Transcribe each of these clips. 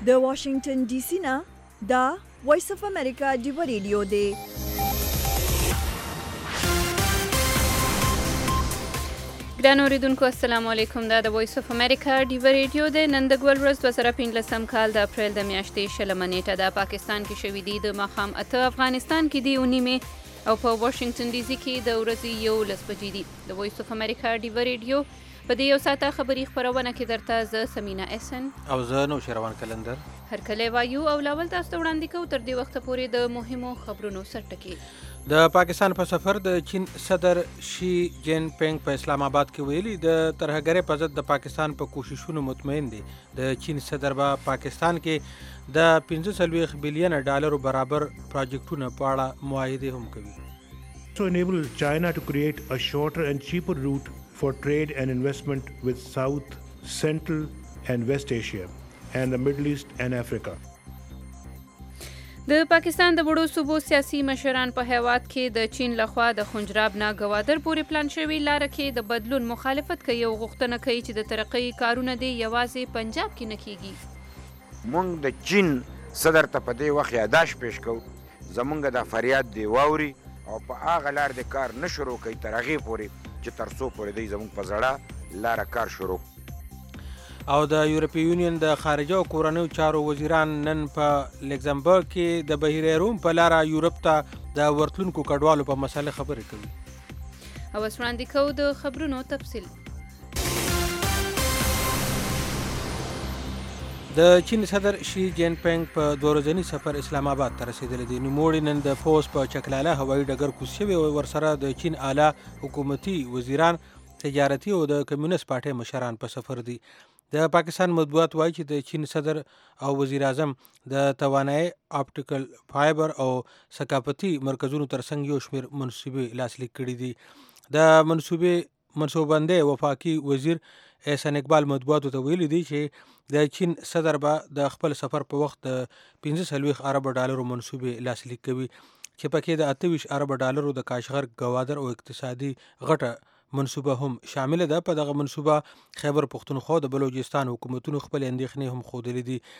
د واشنگټن ډي سي نه دا وایس اف امریکا ډیو ریډیو دی. ګران اوریدونکو السلام علیکم. دا د وایس اف امریکا ډیو ریډیو دی. نن د ګول ورځ 2015 کال د اپریل د میاشتې 20 نیټه ده. پاکستان کې شوې دي د ماښام 8، افغانستان کې دی 9 او په واشنگټن ډي سي کې د ورځې 11 بجې دي. د وایس اف امریکا ډیو ریډیو په دې یو ساعته خبري خپرونه کې درته زه سمینا احسن او زه نوشیروان کلندر هرکلی وایو او لاول تاسو ته وړاندې کوو تر دې وخته پورې د مهمو خبرونو سرټکي. د پاکستان په سفر د چین صدر شي جین پینګ په اسلام آباد کې ویلي د ترهګرۍ په ضد د پاکستان په کوششونو مطمئن دي. د چین صدر به پاکستان کې د 45 بلین ډالرو برابر پروجیکټونو په اړه معاهده هم کوي. To enable China to create a shorter and cheaper route for trade and investment with South, Central and West Asia and the Middle East and Africa. د پاکستان د وړو صوبو سیاسي مشران په هیواد کې د چین لخوا د خنجراب نه ګوادر پورې پلان شوی لاره کې د بدلون مخالفت کوي او غوښتنه کوي چې د ترقۍ کارونه دې یوازې پنجاب کې نه کیږي. مونږ د چین صدر ته په دې وخت یاداش پیش کوو زمونږ د فریاد دی واوري او په هغه لار د کار نه شروع کوي تر هغې پورې چې تر څو پورې دی زمونږ په زړه لاره کار شروع. او د یورپی یونین د خارجه او کورنیو چارو وزیران نن په لکزمبرګ کې د بحیره روم په لاره یورپ ته د ورتلونکو کډوالو په مسله خبرې کوي. او اوس وړاندې کوو د خبرونو تفصیل. د چین صدر شي جین پینګ په 2 ورځني سفر اسلام آباد ته رسیدلی دی. نوموړي نن د فوز په چکلاله هوایي ډګر کوز شوي او ورسره د چین اعلی حکومتي وزیران، تجارتي او د کمیونست پارټۍ مشران په سفر دي. د پاکستان مطبوعات وایي چې د چین صدر او وزیر اعظم د توانایي، اپټیکل فایبر او ثقافتي مرکزونو ترڅنګ یو شمېر منصوبې لاسلیک کړي دي. د منصوبندۍ وفاقي وزیر احسان اقبال مطبوعاتو ته ویلي دی چې د چین صدر به د خپل سفر په وخت د 45 ارب ډالرو منصوبې لاسلیک کوي چې پکې د 28 ارب ډالرو د کاشغر، ګوادر او اقتصادي غټه منصوبه هم شامل ده. په دغه منصوبه خیبر پختونخوا د بلوچستان حکومتونو خپل اندېښنې هم ښودلې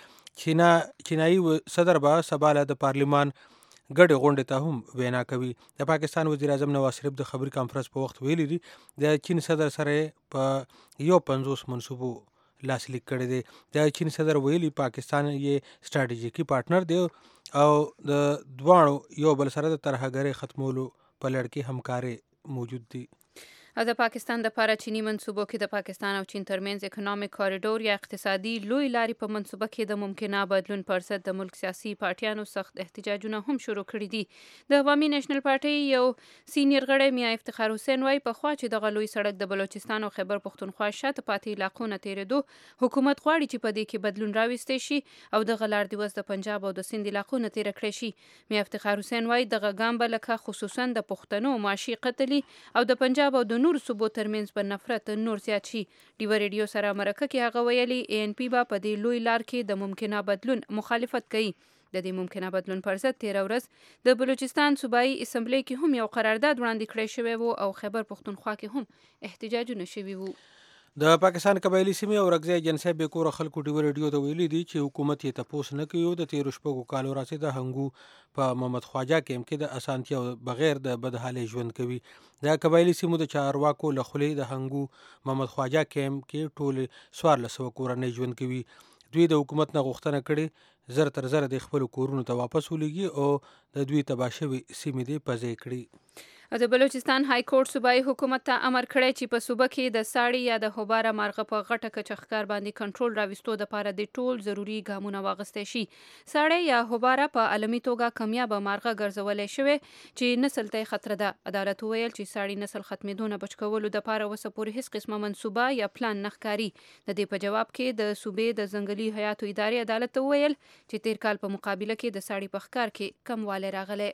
دي. چینایي صدر به سبا له د پارلمان ګډې غونډې ته هم وینا کوي. د پاکستان وزیر اعظم نواز شریف د خبري کانفرنس په وخت ویلي دي د چین صدر سره په 50 منصوبو لاسلیک کړی دی. د چین صدر ویلي پاکستان یې سټراټیژیکي پارټنر دی او د دواړو یو بل سره د ترهګرۍ ختمولو په لړ کې همکاري موجود دي. او د پاکستان د لپاره چینی منصوبو کې د پاکستان او چین ترمنځ اکونومیک کاریډور یا اقتصادي لوی لارې په منصوبه کې د ممکنه بدلون پر ضد د ملک سیاسي پارټیانو سخت احتجاجونه هم شروع کړي دي. د عوامي نېشنل پارټۍ یو سینیر غړی میا افتخار حسین وایي پخوا چې دغه لوی سړک د بلوچستان او خیبر پختونخوا شاته پاتې علاقو نه تېرېدو، حکومت غواړي چې په دې کې بدلون راوستی شي او دغه لار د وس د پنجاب او د سند علاقو نه تېره کړی شي. میا افتخار حسین وایي دغه ګام به لکه خصوصا د پښتنو معاشي قتلي او د پنجاب او د نور صوبو ترمنځ په نفرت نور زیات شي. ډیو ریډیو سره مرکه کې هغه ویلي ANP به په دې لوی لار کې د ممکنه بدلون مخالفت کوي. د دې ممکنه بدلون پر ضد 13 ورځ د بلوچستان صوبایي اسمبلی کې هم یو قرارداد وړاندې کړی شوی و او خیبر پختونخوا کې هم احتجاجونه شوي وو. د پاکستان قبایلی سیمې او رګځای جنسي بې کوره خلکو ډیو ریډیو ته ویلي دي چې حکومت یې تپوس نه کوي. د 13 شپږو کالو راځي د هنګو په محمد خواجه کیمپ کې د اسانتیا بغیر د بدحالۍ ژوند کوي. د قبایلی سیمو د چارواکو له خولې د هنګو محمد خواجه کیمپ کې ټول 1400 کورنۍ ژوند کوي. دوی د حکومت نه غوښتنه کړې زر تر زر د خپل کورونو ته واپس ولېږي او د دوی تباه شوي سیمې دې په ځای کړي. د بلوچستان های کورټ صوبایي حکومت ته امر کړی چې په صوبه کې د ساړي یا د هوباره مارغه په غټه کچه ښکار باندې کنټرول راوستو دپاره د ټول ضروري ګامونه واخیستی شي. ساړی یا هوباره په عالمي توګه کمیابه مارغه ګرځولی شوې چې نسل ته خطر ده. عدالت وویل چې ساړي نسل ختمېدو نه بچ کولو دپاره اوسه پورې هیڅ قسمه منصوبه یا پلان نه ښکاري. د دې په جواب کې د صوبې د ځنګلي حیاتو ادارې عدالت ته وویل چې تیر کال په مقابله کې د ساړي په ښکار کې کموالی راغلی.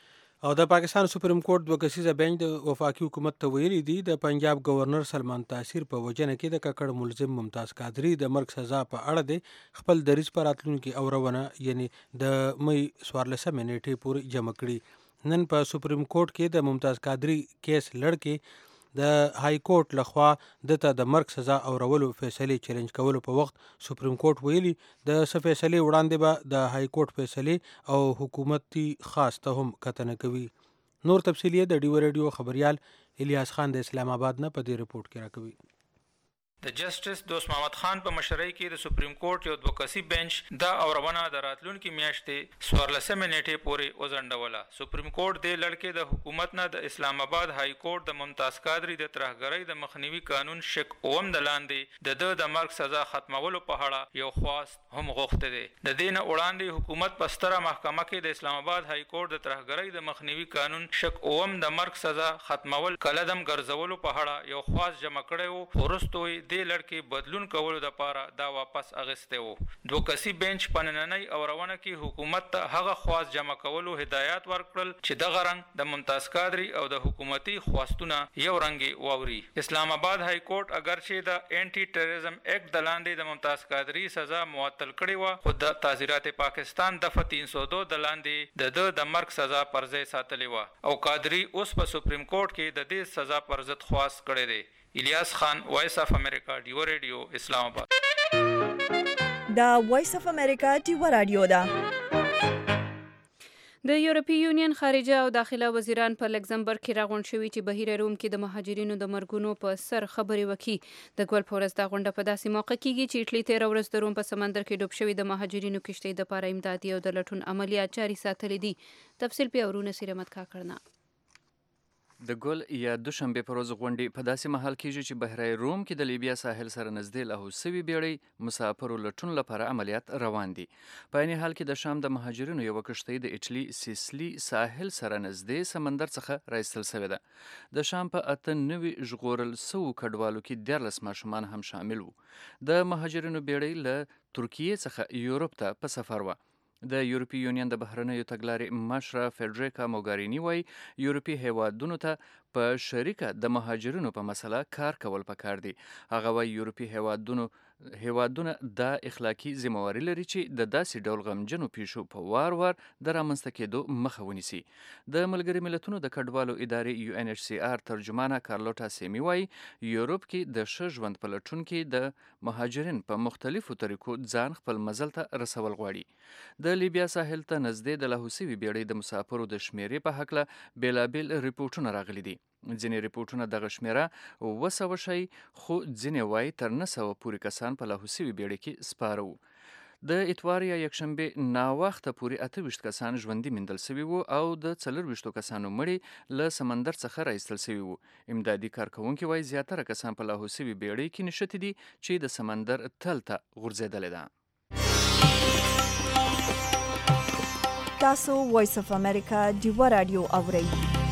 او د پاکستان سپریم کورټ 2 کسیزه بینچ د وفاقي حکومت ته ویلي دي د پنجاب گورنر سلمان تاثیر په وجنه کې د ککړ ملزم ممتاز قادری د مرګ سزا په اړه د خپل دریځ پر راتلونکي اورونه یعنی د مې 14 نیټې پورې جمع کړي. نن په سپریم کورټ کې د ممتاز قادری کیس لړ کې د های کورټ لخوا دته د مرګ سزا اورولو فیصلې چیلنج کولو په وخت سپریم کورټ ویلي د څه فیصلې وړاندې به د های کورټ فیصلې او حکومتي خاص ته هم کتنه کوي. نور تفصیلی د ډیو ریډیو خبريال الیاس خان د اسلام آباد نه په دې رپورت کې راکوي. د جسټس دوست محمد خان په مشرۍ کې د سپریم کورټ یو دوه کسي بنچ دا اورونه د راتلونکي میاشتې 14 نیټې پورې وځنډوله. سپریم کورټ د لړکې د حکومت نه د اسلام آباد های کورټ د ممتاز قادری د ترهګرۍ د مخنیوي قانون شک اوم د لاندې د مرګ سزا ختمولو په اړه یو خواست هم غوښته دی. د دې نه وړاندې حکومت په ستره محکمه کې د اسلام آباد های کورټ د ترهګرۍ د مخنیوي قانون شک اوم د مرګ سزا ختمول کلدم ګرځولو په اړه یو خواست جمع کړی و. ورستوي د لړکې بدلون کولو لپاره دا واپس اغسته وو. دوه کسي بنچ په نننۍ اورونه کې حکومت ته هغه خواست جمع کولو هدایت ورکړل چې دغه رنګ د ممتاز قادری او د حکومتي خواستونه یو رنګ واوري. اسلام آباد های کورټ اگر چې د انټي ټیرریزم اکټ د لاندې د ممتاز قادری سزا معطل کړې و، خو د تعزیرات پاکستان دفعه 302 د لاندې د مرګ سزا پر ځای ساتلې و او قادری اوس په سپریم کورټ کې د دې سزا پر ضد خواست کړی دی. الیاس خان، وایس اف امریکا، ډیو ریډیو، اسلام آباد. دا وایس اف امریکا ډیو رادیو ده. د یورپی یونین خارجه او داخله وزیران په لکزمبرګ کې راغونډ شوي چې بهیر روم کې د مهاجرینو د مرګونو په سر خبرې وکړي. د ګول په ورځ دا غونډه په داسې موقع کېږي چې ایټلی 13 ورځ د روم په سمندر کې ډوب شوي د مهاجرینو کشتۍ دپاره امدادي او د لټون عملیات جاري ساتلي دي. تفصیل په اورونه سیرمت کاکړنه. د ګل یا دوشنبه پر ورځ غونډې په داسې محل کېږي چې بحیره روم کې د لیبیا ساحل سره نږدې لاهو سوي بیړۍ مسافرو لټون لپاره عملیات روان دي. په عین حال کې د شام د مهاجرینو یوه کښتۍ د ایټلی سیسلی ساحل سره نږدې سمندر څخه راایستل سوې ده. د شام په 98 ژغورل سوو کډوالو کې 14 ماشومان هم شامل وو. د مهاجرینو بیړۍ له ترکیې څخه یورپ ته په سفر وه. د یورپی یونین د بهرنیو تګلارې مشره فیډریکا موګارینی وایي یورپي هیوادونو ته په شریکه د مهاجرینو په مسله کار کول پکار دي. هغه وایي یورپي هیوادونه دا اخلاقی ذمہواری لري چې د داسې ډول غمجنو پیښو په وار د رامنځته کېدو مخه ونیسي. د ملګري ملتونو د کډوالو ادارې UNHCR ترجمانه کارلوټا سیمی وایي یورپ کې د ښه ژوند په لټون کې د مهاجرین په مختلفو طریقو ځان خپل منزل ته رسول غواړي. د لیبیا ساحل ته نږدې د لاهو سوي بیړۍ د مسافرو د شمیرې په هکله بیلابیل ریپورټونه راغلي دي. ځینې ریپورټونه دغه شمیره 200 ښیي، خو ځینې وایي تر 900 پورې کسان په لاهو سوي بیړۍ کې سپاره وو. د اتوار یا یکشنبې ناوخته پورې 28 کسان ژوندي موندل سوي وو او د 24 کسانو مړي له سمندر څخه راایستل سوي وو. امدادي کارکوونکي وایي زیاتره کسان په لاهو سوي بیړۍ کې نښتي دي چې د سمندر تل ته غورځېدلې ده. تاسو وایس اف امریکا ډیو رادیو اورئ.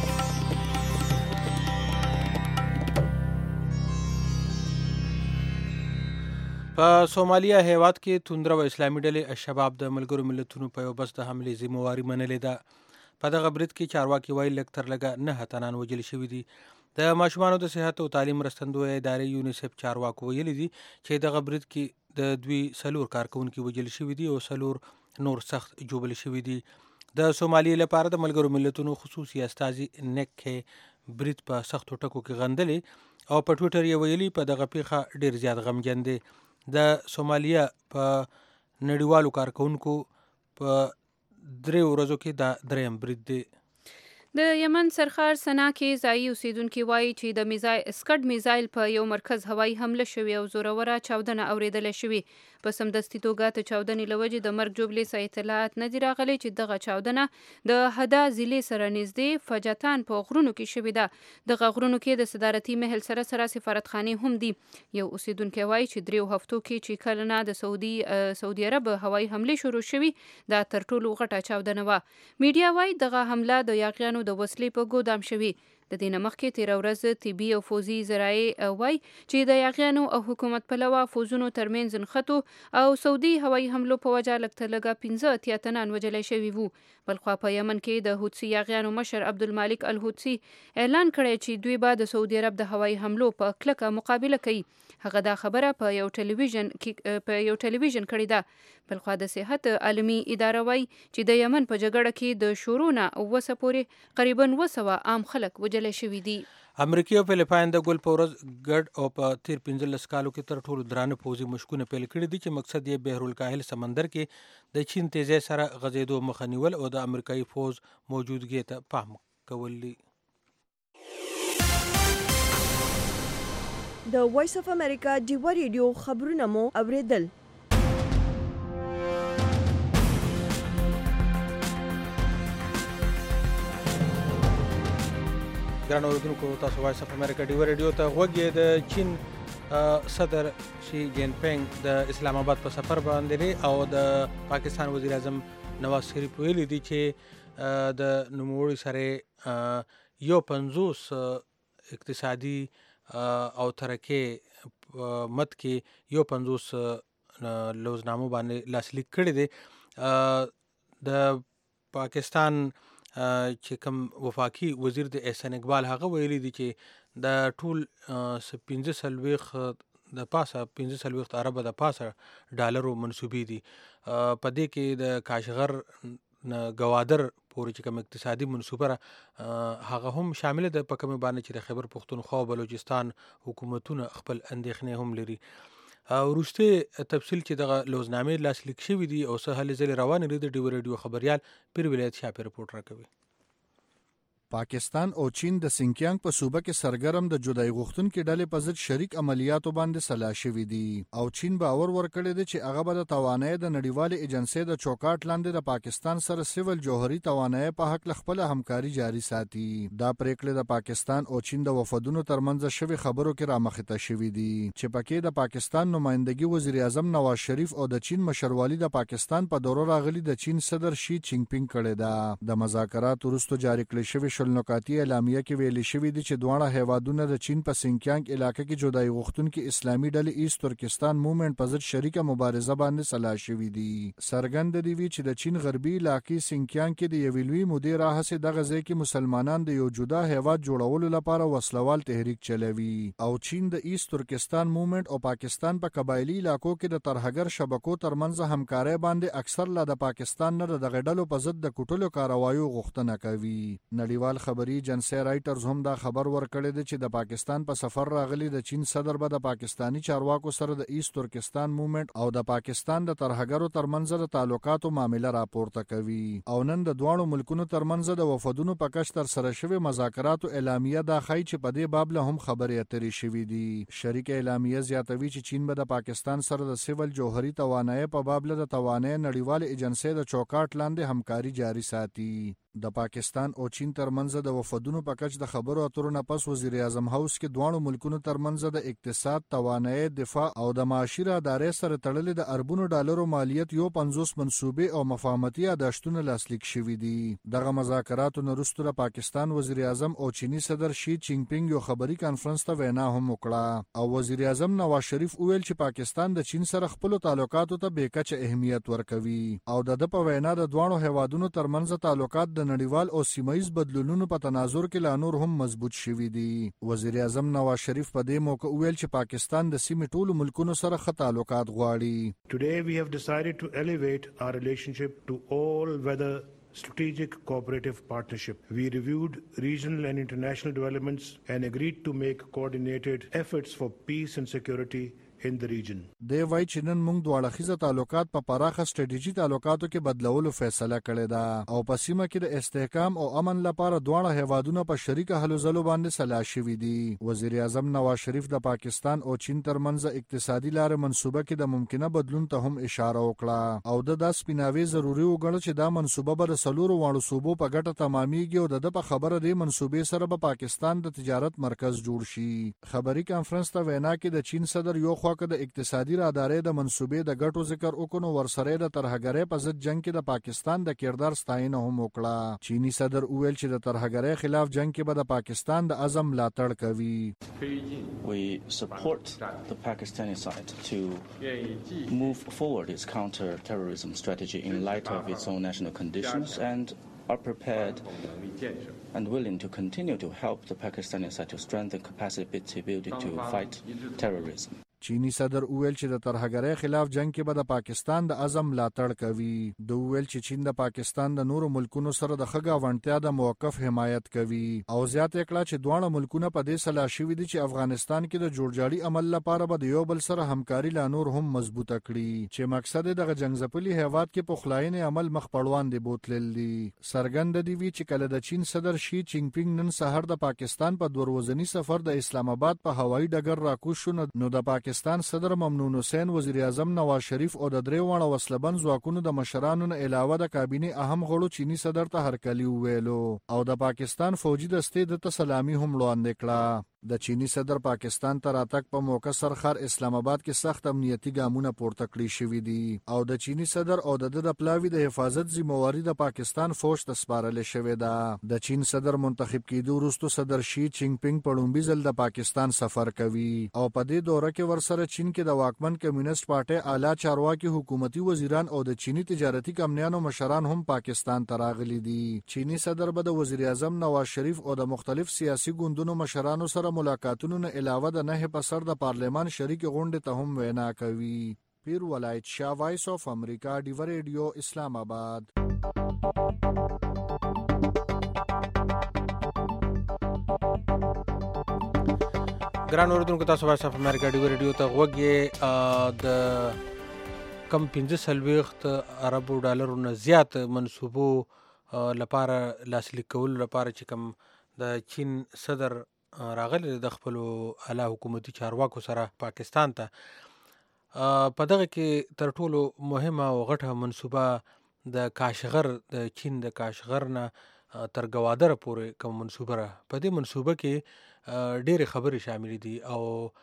په سومالیا هیواد کې توندره و اسلامي ډلې الشباب د ملګرو ملتونو په یو بس د حملې ذمہواري منلې ده. په دغه برید کې چارواکي وایي لږ تر لږه 9 تنان وژل شوي دي. د ماشومانو د صحت او تعلیم مرستندویه ادارې یونیسف چارواکو ویلي دي چې دغه برید کې د دوی 4 کارکونکي وژل شوي دي او 4 نور سخت جوبل شوي دي. د سومالیې لپاره د ملګرو ملتونو خصوصي استازي نیک برید په سختو ټکو کې غندلې او په ټویټر یې ویلي په دغه پیښه ډیر زیات غمجن دی. د سومالیا په نړیوالو کارکونکو په 3 ورځو کې دا 3م برید دی. د یمن سرخار سنا کې ځایي اوسیدونکي وایي چې د اسکډ میزایل په یو مرکز هوایي حمله شوې او زوروره چاودنه اورېدله شوې. په سمدستي توګه د چاودنې له وجې د مرګ جوړلې اطلاعات نه دي راغلي چې دغه چاودنه د هدا ضلع سره نږدې فجتان په غرونو کې شوې ده. دغه غرونو کې د صدارتي محل سره سفارتخانې هم دي. یو اوسیدونکی وایي چې 3 هفتو کې چې کله نه د سعودي عرب هوایي حملې شروع شوي دا تر ټولو غټه چاودنه وه. میډیا وایي دغه حمله د یاغیانو د وسلې په ګودام شوي. د دې نه مخکې 13 ورځ طبي او فوزي ذرایع وایي چې د یاغیانو او حکومت پلوه فوزونو ترمنځ نښتو او سعودي هوایي حملو په وجه لږ تر لږه 15 تنان وژلی شوي وو. بلخوا په یمن کې د هوتسي یاغیانو مشر عبدالمالک الهوتسي اعلان کړی چې دوی به د سعودي عرب د هوایي حملو په کلکه مقابله کوي. هغه دا خبره په یو ټلویزیون کړې ده. بلخوا د صحت عالمي اداره وایي چې د یمن په جګړه کې د شروع نه اوسه پورې قریبا 200 عام خلک وژل شوي دي. امریکا او فلپاین د ګل په ورځ ګډ او په تیر 15 کالو کې تر ټولو درانه پوځي مشکونه پیل کړي دي چې مقصد یې بحر الکاهل سمندر کې د چین تیزی سره غځېدو مخه نیول او د امریکایي پوځ موجودګۍ ته پام کول دي. د وایس اف امریکا ډیوا ریډیو خبرونه مو اوریدل. ګران اوریدونکو تاسو وایس اف امریکا ډیوا ریډیو ته غوږ یې. د چین صدر شي جین پینګ د اسلام آباد په سفر باندې او د پاکستان وزیر اعظم نواز شریف ویلي دي چې د نوموړي سره 50 اقتصادي او ترکه مت کې 50 لوزنامو باندې لاسلیک کړي دي. د پاکستان چې کوم وفاقي وزیر د احسان اقبال هغه ویلي دي چې د ټول 15 د پاسه 15 ارب د پاسه ډالرو منسوبي دي. په دې کې د کاشغر گوادر پورې چې کوم اقتصادي منصوبه هغه هم شامل ده، په کومه باندې چې د خیبر پختونخوا او بلوچستان حکومتونه خپل اندېښنې هم لري. وروسته تفصیل چې دغه لوزنامې لاسلیک شوي دي او څه هلې ځلې روانې دي، د ډیو ریډیو خبریال پیر ولایت شاپې رپورټ راکوي. پاکستان او چین د سینکیانګ په صوبه کې سرګرم د جدای غوښتونکو ډلې په ضد شریک عملیاتو باندې سلا شوي دي او چین باور ورکړی دی چې هغه به د توانایي د نړیوالې ایجنسۍ د چوکاټ لاندې د پاکستان سره سیول جوهري توانایي په حق خپل همکاري جاري ساتي. دا پریکړه د پاکستان او چین د وفدونو ترمنځ شوی خبرو کې رامخته شوې دي چې پکې د پاکستان نمائندګي وزیر اعظم نواز شریف او د چین مشروالي د پاکستان په دوره راغلي د چین صدر شي چینګ پینګ کړی دا. د مذاکرات وروسته جاری کړل شوی شلنوکاتي اعلامیه کې ویل شوی دی چې دواړه هیوادونه د چین په سینکیانګ علاقې کې جدای غوښتونکو اسلامي ډلې ایست ترکستان موومېنټ په ضد شریکه مبارزه باندې سلا شوی دي. سرګند دی وی چې د چین غربي علاقې سینکیانګ کې د یوې لوی مودې راهیسې دغه ځای کې مسلمانان د یو جدا هیواد جوړولو لپاره وسلوال تحریک چلوي او چین د ایست ترکستان موومېنټ او پاکستان په قبایلی علاقو کې د ترهګر شبکو ترمنځ همکارۍ باندې اکثر لا د پاکستان نه د غډلو په ضد د کوټلو کاروایو غوښتنه کوي. نړیوال خبري ایجنسی رائټرز هم دا خبر ورکړی دی چې د پاکستان په سفر راغلي د چین صدر به د پاکستانی چارواکو سره د ایست ترکستان موومېنټ او د پاکستان د ترهګرو ترمنځ د تعلقاتو معامله راپورته کوي او نن د دواړو ملکونو ترمنځ د وفدونو په کچ تر سره شوی مذاکراتو اعلامیه دا ښیي چې په دې باب له هم خبرې اترې شوي دي. شریک اعلامیه زیاتوي چې چین به د پاکستان سره د سیول جوهري توانایي په باب له د توانایي نړیوال ایجنسی د چوکاټ لاندې همکاري جاري ساتي. د پاکستان او چین ترمنځ د وفدونو په کچ د خبرو اترو نه پس وزیر اعظم هاوس کې دواړو ملکونو ترمنځ د اقتصاد، توانایي، دفاع او د معاشي ادارې سره تړلې د اربونو ډالرو مالیت 50 منصوبې او مفاهمتي یاداشتونه لاسلیک شوي دي. دغه مذاکراتو نه وروسته د پاکستان وزیر اعظم او چینی صدر شي چینګ پینګ یو خبري کانفرنس ته وینا هم وکړه او وزیر اعظم نواز شریف وویل چې پاکستان د چین سره خپل تعلقاتو ته بیکچه اهمیت ورکوي او د په وینا د دوه هیوادونو ترمنځ تعلقات د نړیوال او سیمایي بدلونونو په تناظر کې لا نور هم مضبوط شوي دي. وزیر اعظم نواز شریف په دې موقع ویل چې پاکستان د سیمې ټولو ملکونو سره ښه تعلقات غواړي. Today we have decided to elevate our relationship to all-weather strategic cooperative partnership. We reviewed regional and international developments and agreed to make coordinated efforts for peace and security in the region. دی وای چې نن موږ دواړه خیزه تعلقات په پراخه ستراتیژي تعلقاتو کې بدلولو فیصله کړې ده او په سیمه کې د استحکام او امن لپاره دواړه هیوادونو په شریکه هلو ځلو باندې سلا شوي دي. وزیر اعظم نواز شریف د پاکستان او چین ترمنځ اقتصادي لارې منصوبه کې د ممکنه بدلون ته هم اشاره وکړه او د سپیناوي ضروري وګڼل چې دا منصوبه به د سلورو واړو صوبو په ګټه تمامېږي او د په خبره د منصوبې سره به پاکستان د تجارت مرکز جوړ شي. خبري کانفرنس ته وینا کې د چین صدر یو خواکه د اقتصادي رادارې د منصوبې د ګټو ذکر وکړو ورسره د ترهګرۍ په ضد جنگ کې د پاکستان د کردار ستاینه هم وکړه. چینی صدر وویل چې د ترهګرۍ خلاف جنگ کې به د پاکستان د عزم ملاتړ کوي. We support the Pakistani side to move forward its counter-terrorism strategy in light of its own national conditions and are prepared and willing to continue to help the Pakistani side to strengthen capacity building to fight terrorism. چینی صدر وویل چې د ترهګرۍ خلاف جنگ کې به د پاکستان د عزم ملاتړ کوي. د وویل چې چین د پاکستان د نورو ملکونو سره د ښه ګاونډتیا د موقف حمایت کوي او زیاته کړه چې دواړه ملکونه په دې سلا شوي دي چې افغانستان کې د جوړجاړي عمل لپاره به د یو بل سره همکاري لا نور هم مضبوطه کړي چې مقصد دغه جنگ ځپلي هیواد کې پخلاینې عمل مخ پړوان دی بوتلل دي. څرګند دی وی چې کله د چین صدر شي جینګ پینګ نن سحر د پاکستان په دروازنی سفر د اسلام آباد په هوایي ډګر راکوز شو نو د پاکستان صدر ممنون حسین، وزیر اعظم نواز شریف او د درې واړه وسلبن ځواکونو د مشرانو نه علاوه د کابینې اهم غړو چینی صدر ته هرکلی وویلو او د پاکستان فوجي دستې د سلامي هم وړاندې کړه. د چینی صدر پاکستان ته راتګ په موقع سرخر اسلام آباد کې سخت امنیتي ګامونه پورته کړی شوي دي او د چینی صدر او د پلاوی د حفاظت ذمہواری د پاکستان فوج ته سپارل شوې ده. د چین صدر منتخب کېدو وروسته صدر شي جینګ پینګ په لومړي ځل د پاکستان سفر کوي او په دې دوره کې ورسره چین کې د واکمن کمیونست پارټي اعلی چارواکي حکومتي وزیران او د چینی تجارتي کمپنیانو مشران هم پاکستان ته راغلي دي. چینی صدر به د وزیر اعظم نواز شریف او د مختلف سیاسي ګوندونو مشرانو سره ملاقاتونو نه علاوه د 9 پسر د پارلمان شریک غونډې ته هم وینا کوي. پیر ولایت شاه، وایس اف امریکا، ډیو ریډیو، اسلام آباد. ګران اوریدونکو، تاسو وایس اف امریکا ډیو ریډیو ته غوږی د کم 15 اربو ډالرو نه زیات منصوبو لپاره لاسلیک کولو لپاره چې کوم د چین صدر راغلی د خپل اعلی حکومتي چارواکو سره پاکستان ته، په دغه کې تر ټولو مهمه او غټه منصوبه د کاشغر، د چین د کاشغر نه تر ګوادره پورې کوم منصوبه را. په دې منصوبه کې ډېرې خبرې شامل دي او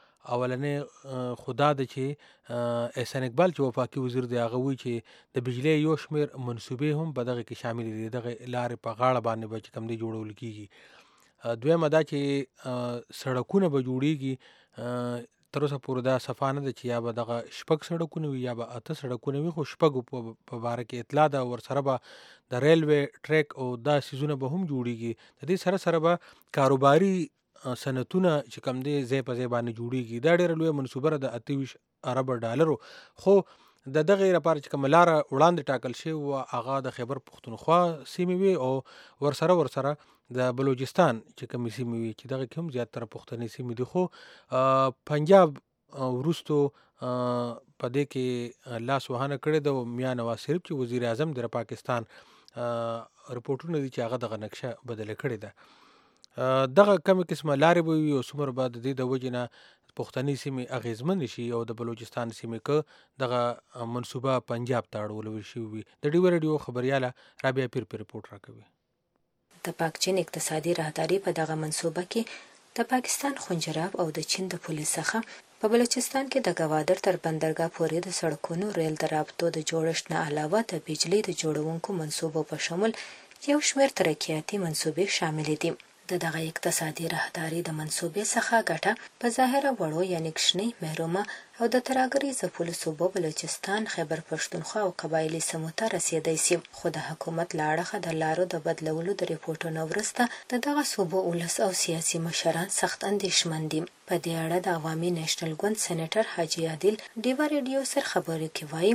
اولنې خدا د چې احسان اقبال چې وفاقي وزیر دی هغه وایي چې د بجلی یو شمېر منصوبې هم په دغه کې شامل دي. دغه لارې په غاړه باندې به چې کوم دی جوړول کېږي. دویمه دا چې سړکونه به جوړیږي. تر اوسه پورې دا صفا نه ده چې یا به دغه 6 سړکونه وي یا به 8 سړکونه وي، خو 6 په باره کې اطلاع ده. ورسره به د ریلوې ټریک او دا سیزونه به هم جوړیږي. د دې سره سره به کاروباري صنعتونه چې کوم دی ځای په ځای باندې جوړیږي. دا ډېره لویه منصوبه ده د 28 ارب ډالرو. خو د دغه لپاره چې کومه لاره وړاندې ټاکل شوې وه هغه د خیبر پښتونخوا سیمې وي او ورسره د بلوچستان چې کومې سیمې وي چې دغه کې هم زیاتره پښتني سیمې دي. خو پنجاب وروستو په دې کې لاس وهنه کړې ده. میا نواز شریف چې وزیر اعظم دی پاکستان، رپورټونه دي چې هغه دغه نقشه بدله کړې ده. دغه کمې قسمه لارې به وي او څومره به د دې د وجې نه پښتني سیمې اغېزمنې شي او د بلوچستان سیمې که دغه منصوبه پنجاب ته اړول شوي وي. د ډیو ریډیو خبریاله رابعه پیر رپورټ راکوي. د پاک چین اقتصادي راهداري په دغه منصوبه کې د پاکستان خنجراب او د چین د پولیس څخه په بلوچستان کې د ګوادر تر بندرګاه پورې د سړکونو، ریل د رابطو د جوړښت نه علاوه د بجلی د جوړونکو منصوبو په شمول یو شمېر ترقیاتي منصوبې شامل دي. د دغه اقتصادي راهداري د منصوبې څخه ګټه په ظاهره وړو یعنې کشنۍ، محرومه او د ترهګرۍ ځپلو صوبو بلوچستان، خیبر پښتونخوا او قبایلي سیمو ته رسېدی سي. خو د حکومت له اړخه د لارو د بدلولو د ریپورټونو وروسته د دغه صوبو ولس او سیاسي مشران سخت اندېښمن دي. په دې اړه د عوامي نیشنل ګوند سېنیټر حاجي عادل ډیوه ریډیو سره خبرې کې وایي: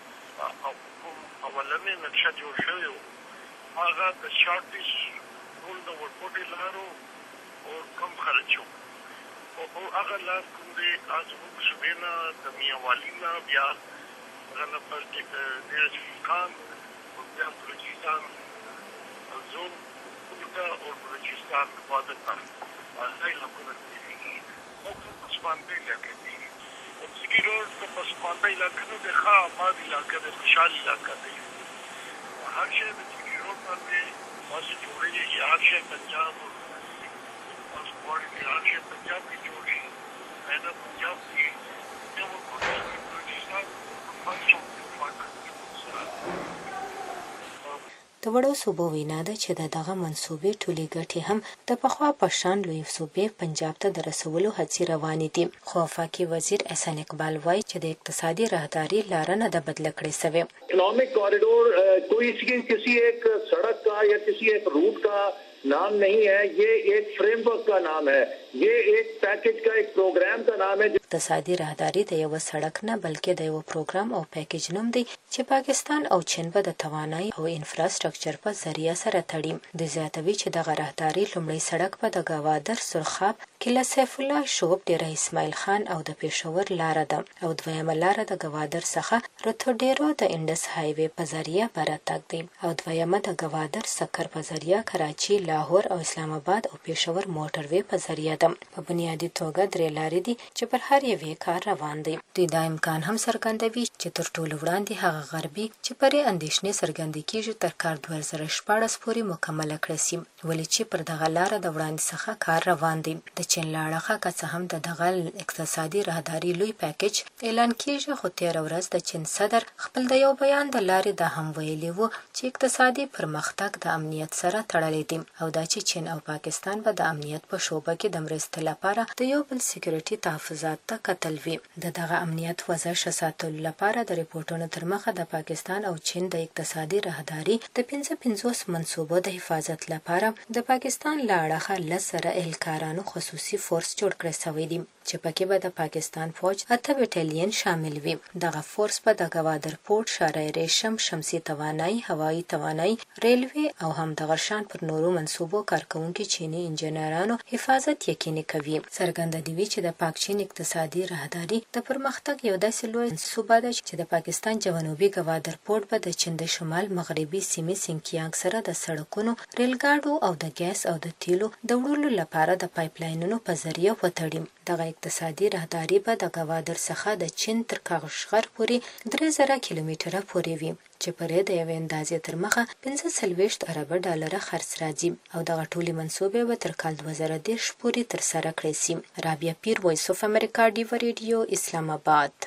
اولنې نقشه جوړ شوې وه هغه د شارټ ټول د ورپوټې لارو او کم خرچ شو او هغه لار کوم دی زموږ صوبې نه د میاوالي نه بیا هغه نه پر دیر خان بیا بلوچستان زون اولتا او بلوچستان گوادر ته هغه علاقونه دي او پسمانده علاقه دي. او سیګي روډ په پسمانده علاقه نه دی، ښه آباد علاقه دی، خوشحال علاقه دی. هر شی د سیګي روډ باندې واسه جوړېږي. هر شی پنجاب تاسو غواړئ چې هر شی پنجاب کې جوړ شي. دا پنجاب کې یو بلوچستان د وړو صوبو وینا ده چې دغه منصوبې ټولې ګټې هم د پخوا په شان لوی صوبې پنجاب ته د رسولو هڅې روانې دي. خو وفاقي وزیر احسان اقبال وایي چې د اقتصادي راهداري لاره نه ده بدله کړې سوې. Economic corridor कोई किसी एक सड़क का या किसी एक रूट का नाम नहीं है, ये एक फ्रेमवर्क का नाम है, ये एक पैकेज का, एक प्रोग्राम का नाम है. اقتصادي راهداري د یو سړک نه بلکې د یو پروګرام او پیکیج نوم دی چې پاکستان او چین په د توانایي او انفراستراکچر په ذریعہ سره تړي. د زیاتوي چې د راهداري لومړی سړک په د گوادر سرخاب کله سیف الله شوب ډیره اسماعیل خان او د پېښور لار ده او دویمه لار د گوادر څخه رتوډیرو د انډس هایوي په ذریعہ براتګ دی او دویمه د گوادر سکر په ذریعہ کراچي لاهور او اسلام آباد او پېښور موټروي په ذریعہ ده. په بنیادی توګه درې لارې دي چې پر هر یوې کار روان دی. دوی دا امکان هم څرګندوي چې تر ټولو وړاندې هغه غربي چې پرې اندېښنې څرګندې کېږي تر کال 2014 پورې مکمله کړه سي، ولې چې پر دغه لاره د وړاندې څخه کار روان دی. د چین له اړخه که څه هم د دغه اقتصادي راهداري لوی پیکیج اعلان کېږي، خو تېره ورځ د چین صدر خپل د یو بیان د لارې دا هم ویلي وو چې اقتصادي پرمختګ د امنیت سره تړلی دی او دا چې چین او پاکستان به د امنیت په شعبه کې د مرستې لپاره د یو بل سکیورټي تحفظات ته کتل وي. د دغه امنیت وضع ښه ساتلو لپاره د ریپورټونو تر مخه د پاکستان او چین د اقتصادي راهداري د 55 منصوبو د حفاظت لپاره د پاکستان له اړخه 10 زره اهلکارانو خصوصي فورس جوړ کړی شوی دی چې پکې به د پاکستان فوج 8 بټالین شامل وي. دغه فورس به د گوادر پورت، شارع ریشم، شمسي توانایي، هوایي توانایي، ریلوي او هم د غرشان پر نورو منصوبو کارکونکي چینی انجنیرانو حفاظت یقیني کوي. څرګنده دی چې د پاک چین اقتصادي راهداري د پرمختګ یو داسې لوی منصوبه ده چې د پاکستان جنوبي گوادر پورت به د چین د شمال مغربي سیمې سینکیانګ سره د سړکونو، ریلګاډو او د ګیس او د تیلو د وړلو لپاره د پایپلاینونو په ذریعہ وتړي. دغه اقتصادي راهداري به د گوادر څخه د چین تر کاغشغر پورې 3000 کیلومتره پورې وي چې پرې د یوې اندازې تر مخه 45 ارب ډالره خرڅ راځي او دغه ټولې منصوبې به تر کال 2010 پورې ترسره کړې سي. رابعه پیر، وایس اف امریکا، ډیو ریډیو، اسلام آباد.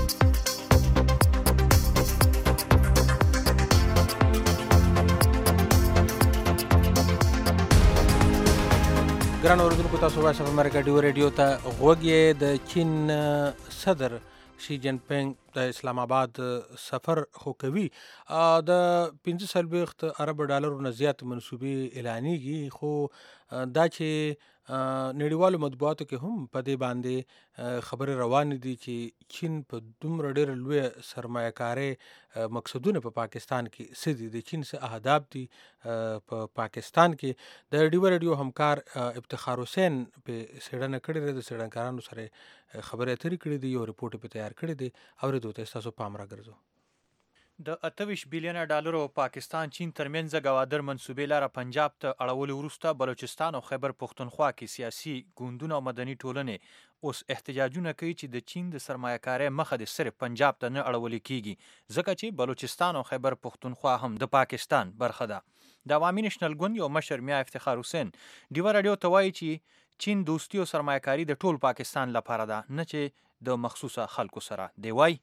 ګران اوریدونکو، تاسو وایس اف امریکا ډیو ریډیو ته غوږ یې. د چین صدر شي جن پینګ د اسلام آباد سفر خو کوي. د 45 ارب ډالرو نه زیات منصوبې اعلانېږي، خو دا چې نړیوالو مطبوعاتو کې هم په دې باندې خبرې روانې دي چې چین په دومره ډېره لویه سرمایه کارۍ مقصدونه په پاکستان کې څه دي، د چین څه اهداف دي په پاکستان کې. د ډیو ریډیو همکار افتخار حسین په څېړنه کړې ده، د څېړنکارانو سره خبرې اترې کړې دي، یو ریپورټ یې په تیار کړی دی، اورېدو ته ستاسو پام راګرځو. د 28 بلیونه ډالرو پاکستان چین ترمنځ گوادر منصوبې لاره پنجاب ته اړولو وروسته بلوچستان او خیبر پښتونخوا کې سیاسي ګوندونه او مدني ټولنې اوس احتجاجونه کوي چې د چین د سرمایه‌کارۍ مخه د صرف پنجاب ته نه اړول کیږي، ځکه چې بلوچستان او خیبر پښتونخوا هم د پاکستان برخه ده. د عوامي نېشنل ګوند یو مشر میا افتخار حسین ډیو راډیو ته وایي چې چین دوستي او سرمایه‌کاري د ټول پاکستان لپاره ده، نه چې د مخصوصه خلکو سره. دی وایي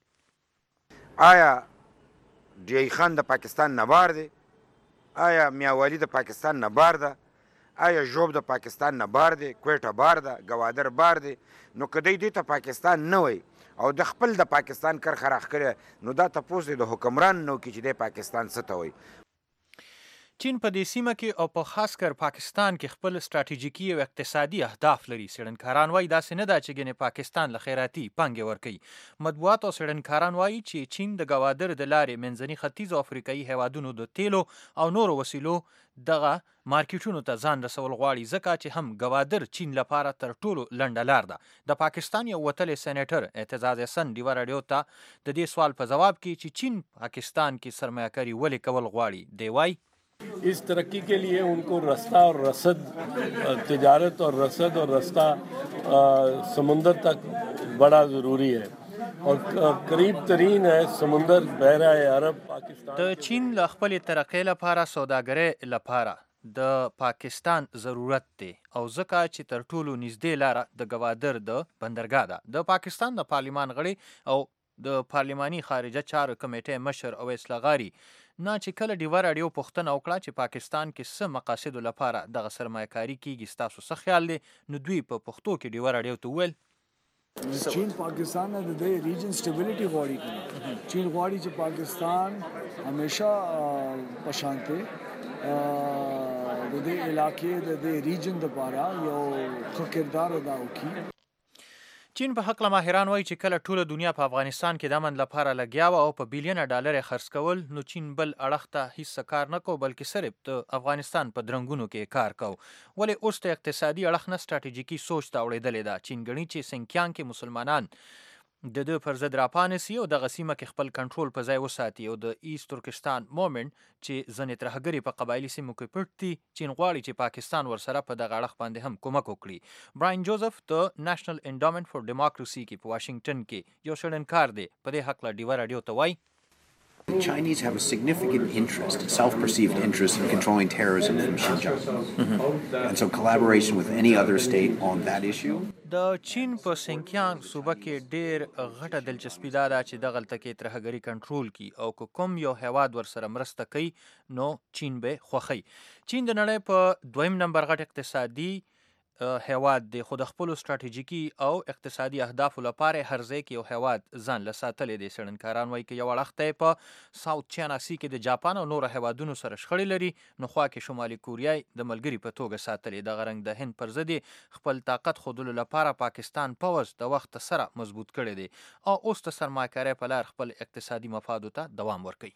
آیا ډی خان د پاکستان نه بار دی؟ آیا میاوالی د پاکستان نه بار ده؟ آیا ژوب د پاکستان نه بار دی؟ کویټه بار ده؟ گوادر بار دی؟ نو که دی ته پاکستان نه وای او د خپل د پاکستان کرخه راښکړی، نو دا تپوس دی د حکمران نو کې چې دی پاکستان څه ته وایي. چین په دې سیمه کې او په خاص کر پاکستان کې خپل ستراتیژیکي او اقتصادي اهداف لري. څېړنکاران وایي داسې نه ده چې ګنې پاکستان له خیراتي پانګې ورکوي. مطبوعات او څېړنکاران وایي چې چین د گوادر د لارې منځني ختیځ او افریقایي هیوادونو د تیلو او نورو وسیلو دغه مارکیټونو ته ځان رسول غواړي، ځکه چې هم گوادر چین لپاره تر ټولو لنډه لار ده. د پاکستان یو وتلی سینیټر اعتزاز احسن ډیوه راډیو ته د دې سوال په ځواب کې چې چین پاکستان کې سرمایه‌کاري ولې کول غواړي، دی وایي इस तरक्की के लिए उनको रास्ता और रसद, तिजारत और रसद और रास्ता समुंदर तक बड़ा ज़रूरी है और करीब तरीन है समुंदर बहरा अरब पाकिस्तान. د چین له خپلې ترقۍ لپاره سوداګرۍ لپاره د پاکستان ضرورت دی او ځکه چې تر ټولو نږدې لاره د گوادر د بندرګاه ده. د پاکستان د پارلمان غړي او د پارلماني خارجه چارو کمیټې مشر اویس لغاري نه چې کله ډیوه راډیو پوښتنه وکړه چې پاکستان کې څه مقاصدو لپاره دغه سرمایه‌کاري کیږي، ستاسو څه خیال دی، نو دوی په پښتو کې ډیوه راډیو ته وویل چین پاکستان نه د ریجن سټیبিলিټي غواړي. چین غواړي چې پاکستان همیشه په شانته د دې علاقې د دې ریجن لپاره یو ښه کردار ادا وکړي. چین په حق له ماهران وایي چې کله ټوله دنیا په افغانستان کې د امن لپاره لګیا وه او په بیلیونه ډالر یې خرڅ کول، نو چین بل اړخ ته هیڅ کار نه کو، بلکې صرف د افغانستان په درنګونو کې کار کو. ولې اوس د اقتصادي اړخ نه سټراټیژیکي سوچ ته اړېدلې ده. چین ګڼي چې سینکیانګ کې مسلمانان د ده پر ضد راپانسي او دغه سیمه کې خپل کنټرول په ځای وساتي، او د ایست ترکستان مومنټ چې ځینې ترهګرې په قبایلي سیمو کې پټ دي، چین غواړي چې پاکستان ورسره په دغه اړخ باندې هم کومک وکړي. براین جوزف د نېشنل انډامنټ فور ډیموکراسي کې په واشنګټن کې یو شړنکار دی، په دې هکله ډیوه راډیو ته وایي The Chinese have a significant interest, self-perceived interest in controlling terrorism from Xinjiang. And so collaboration with any other state on that issue. د چین په سینکیانګ صوبه کې ډیر غټه دلچسپي دا ده چې دغلته کې ترهګري کنټرول کی او که کوم یو هیواد ورسره مرسته کوي نو چین به خوښي. چین د نړۍ په دویم نمبر غټ اقتصادي هیواد دی، خو د خپلو سټراټیژیکي او اقتصادي اهدافو لپاره هر ځای کې یو هیواد ځان له ساتلی دی. څېړنکاران وایي که یو اړخ ته یې په ساوت چاینا سی کې د جاپان او نورو هیوادونو سره شخړې لري، نو خوا کې شمالي کوریا د ملګري په توګه ساتلی. دغه رنګ د هند پر ضد خپل طاقت ښودلو لپاره پاکستان پوځ د وخت سره مضبوط کړی دی او اوس د سرمایه‌کارۍ په لار خپل اقتصادي مفادو ته دوام ورکوي.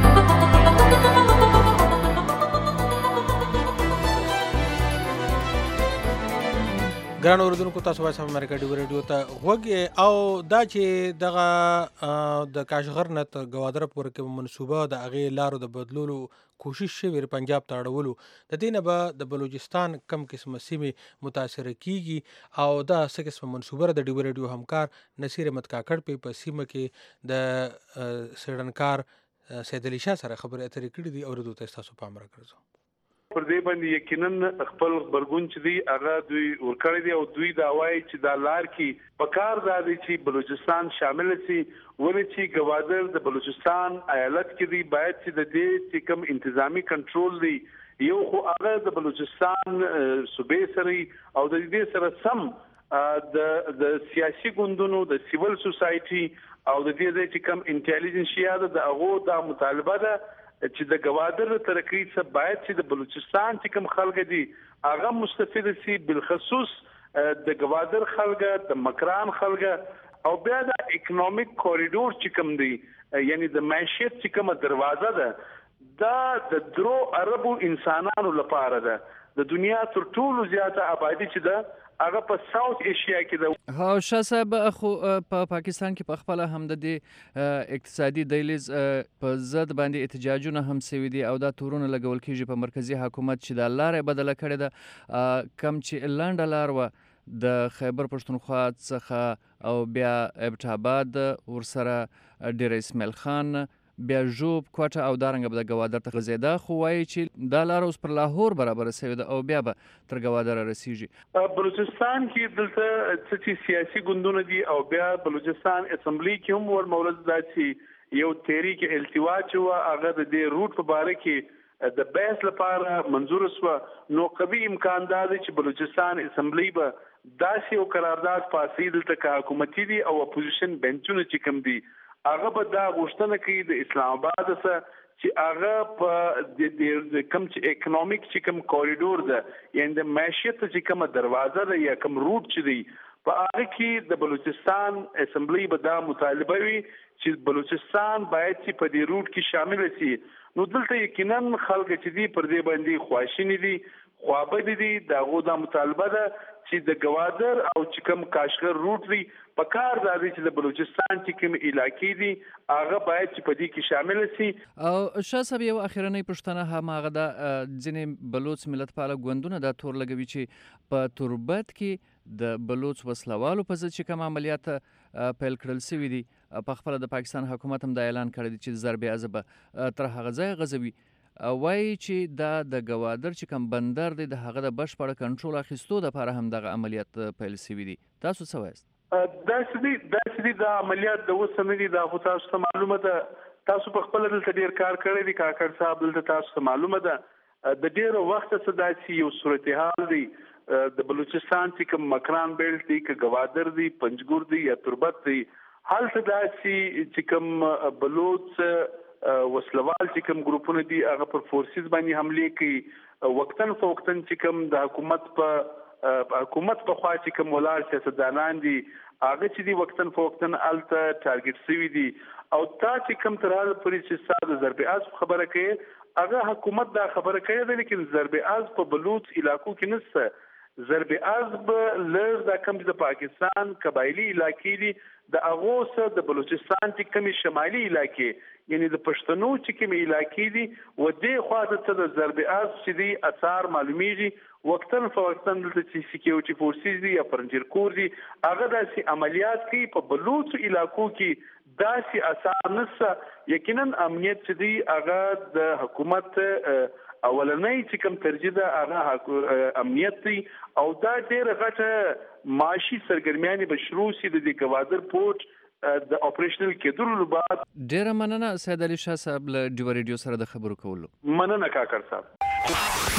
ګران اوریدونکو، تاسو وایس اف امریکا ډیو ریډیو ته غوږ او دا چې دغه د کاشغر نه تر ګوادره پورې کې منصوبه د هغې لارو د بدلولو کوشش شوی پنجاب ته اړولو، د دې نه به د بلوچستان کم قسمه سیمې متاثره کیږي او دا څه قسمه منصوبه د ډیو ریډیو همکار نصیر احمد کاکړ په سیمه کې د څېړنکار سید علي شاه سره خبرې اترې کړې دي. اورېدو ته ستاسو پام راګرځوم. پر دې باندې یقینا خپل خبرګون چې دی هغه دوی ورکړی دی او دوی دا وایي چې دا لار کې په کار دا دی چې بلوچستان شامل شي، ولې چې ګوادر د بلوچستان ایالت کې دی، باید چې د دې چې کوم انتظامی کنټرول دی یو خو هغه د بلوچستان صوبې سره او د دې سره سم د سیاسي ګوندونو د سیول سوسایټي او د دې چې کوم انټيليجنس د هغه د مطالبه ده چې د ګوادر ترقی څخه باید چې د بلوچستان چې کوم خلک دي هغه مستفید شي، بالخصوص د ګوادر خلک، د مکران خلک، او بیا د اکونومیک کوریډور چې کوم دی، یعنی د معیشت چې کومه دروازه ده، دا د درو عربو انسانانو لپاره ده. د دنیا تر ټولو زیاته آبادی چې ده هغه په ساوث ایشیا کې ده. ها شاه صاحب، خو په پاکستان کې په خپل هم د دې اقتصادي دهلیز په ضد باندې احتجاجونه هم سوي دي او دا تورونه لګول کېږي په مرکزی حکومت چې دا لارې بدله کړې ده، کم چې لنډه لار وه د خیبر پښتونخوا څخه او بیا ابټاباد ورسره ډیر اسماعیل خان بیا ژوب کوټه او دارنګه به د ګوادر ته غځېده، خو وایي چې دا لاره اوس پر لاهور برابره سوې ده او بیا به تر ګوادره رسیږي. بلوچستان کې دلته څه سیاسي ګوندونه دي او بیا بلوچستان اسمبلی کې هم ور مورز دا چې یو تحریک التوا چې وه هغه د دې روټ په باره کې د بحث لپاره منظور شوه، نو قوي امکان دا دی چې بلوچستان اسمبلی به داسې یو قرارداد پاسي دلته که حکومتي دي او اپوزیشن بینچونه چې کوم دي هغه به دا غوښتنه کوي د اسلام آباد څخه چې هغه په د کوم چې اکونومیک چې کوم کوریډور ده، یعنی د معیشت چې کومه دروازه ده یا کوم روټ چې دی، په هغه کې د بلوچستان اسمبلی به دا مطالبه وي چې بلوچستان باید چې په دې روټ کې شامل شي. نو دلته یقینا خلک چې دي پر دې باندې خواشیني دي، خوابدي دي، دغه دا مطالبه ده چې د ګوادر او چې کوم کاشغر روټ دی په کار دا دی چې د بلوچستان چې کوم علاقې دي هغه باید چې په دې کې شامل شي. او شاه صاحب، یو اخرنۍ پوښتنه هم هغه ده، ځینې بلوچ ملتپاله ګوندونه دا تور لګوي چې په توربت کې د بلوچ وسلوالو په ضد چې کوم عملیات پیل کړل شوي دي، په خپله د پاکستان حکومت هم دا اعلان کړی دی چې ضربې عزبه تر هغه ځایه غځوي، وایي چې دا د ګوادر چې کوم بندر دی د هغه د بشپړه کنټرول اخیستو دپاره هم دغه عملیات پیل شوي دي. تاسو څه وایاست؟ داسې دي دا عملیات د اوس نه دي، دا خو تاسو ته معلومه ده، تاسو په خپله دلته ډېر کار کړی دی کاکړ صاحب، دلته تاسو ته معلومه ده د ډېرو وخته څه داسې یو صورتحال دی د بلوچستان چې کوم مکران بیلټ دی، که ګوادر دی، پنجګور دی یا تربت دی، هلته داسې چې کوم بلوچ وسلوال چې کوم ګروپونه دي هغه پر فورسز باندې حمله کوي، وقتن فوقتن چې کوم د حکومت په خوا چې کوم ولار سیاستدانان دي هغه چې دی وقتن فوقتن الته ټارګټ شوی دي او تا چې کوم تر حاله پورې چې ساده ضرب عزم خبره کوي هغه حکومت دا خبره کوي ده لیکن ضرب عزم په بلوچ علاقو کې نشته ضرب عزم لږ د کوم د پاکستان قبایلی علاقې دي د اغوسه د بلوچستان چې کوم شمالي علاقې یعنی د پښتنو چې کوم علاقې دي و دې خواته د ضرب عزم چې دی اثر معلومیږي وقتن فوقتن د سکیورټي فورسز دي یا پرنجر کور دي هغه داسې عملیات کوي په بلوچ علاقو کې داسې اثر نشته یقینا امنیت چې دی هغه د حکومت اولنۍ چې کوم ترجیح ده هغه امنیت دی او دا ډېره غټه معاشي سرګرمیانې به شروع شي د ګوادر پورټ د اپریشنل کېدلو بعد. ډېره مننه سید علي شاه صاحب له ډیو ریډیو سره د خبرو کولو. مننه کاکړ صاحب.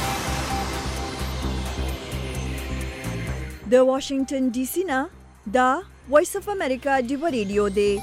د واشنگټن ډي سي نه دا وایس اف امریکا ډیو ریډیو دی.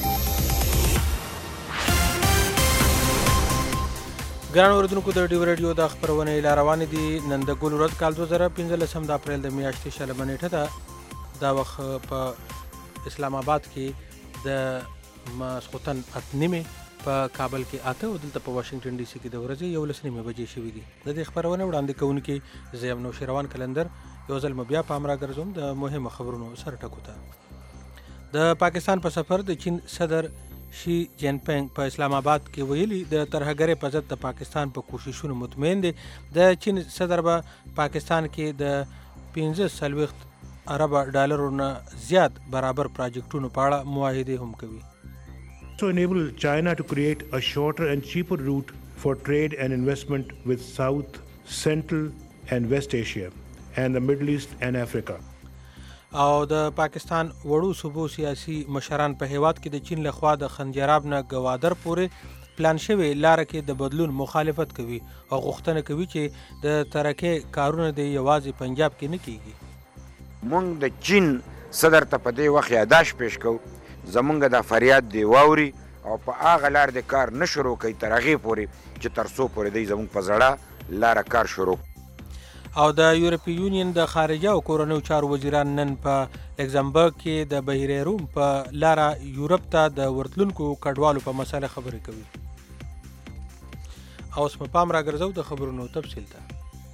ګران اوریدونکو د ډیو ریډیو د خبرونه لا روان دي. نن د ګل ورځ کال 2015 د اپریل د میاشتې شلمه نیټه ده. دا وخت په اسلام آباد کې د ماسخوتن اتنیمه په کابل کې اته او دلته په واشنگټن ډي سي کې د ورځې 11 بجې شوې دي. د دې خبرونه وړاندې کوونکي زیم نوشیروان کلندر یو ځل بیا په امرا ګرځوم د مهمه خبرونو سره ټکو ته. د پاکستان په سفر د چین صدر شي جین پنګ په اسلام آباد کې ویلي د ترهګرۍ په ضد د پاکستان په کوششونو مطمئن دي. د چین صدر به پاکستان کې د 15 ارب ډالرو نه زیات برابر پروجیکټونو په اړه معاهده هم کوي. To enable China to create a shorter and cheaper route for trade and investment with South, Central and West Asia and the Middle East and Africa. او د پاکستان وړو صوبو سیاسي مشران په هیواد کې د چین لخوا د خنجراب نه ګوادر پورې پلان شوی لار کې د بدلون مخالفت کوي او غوښتنه کوي چې د ترکه کارونه د یوازې پنجاب کې نه کیږي. مونږ د چین صدر ته په دې وخت یاداش پیش کوو زمونږ د فریاد دی واوري او په هغه لار د کار نه شروع کوي تر هغې پورې چې تر څو پورې دی زمونږ په زړه لاره کار شروع. او د یورپی یونین د خارجه او کورنیو چارو وزیران نن په لکزمبرګ کې د بحیره روم په لاره یورپ ته د ورتلونکو کډوالو په مسله خبرې کوي. او اوس په پام راګرځو د خبرونو تفصیل ته.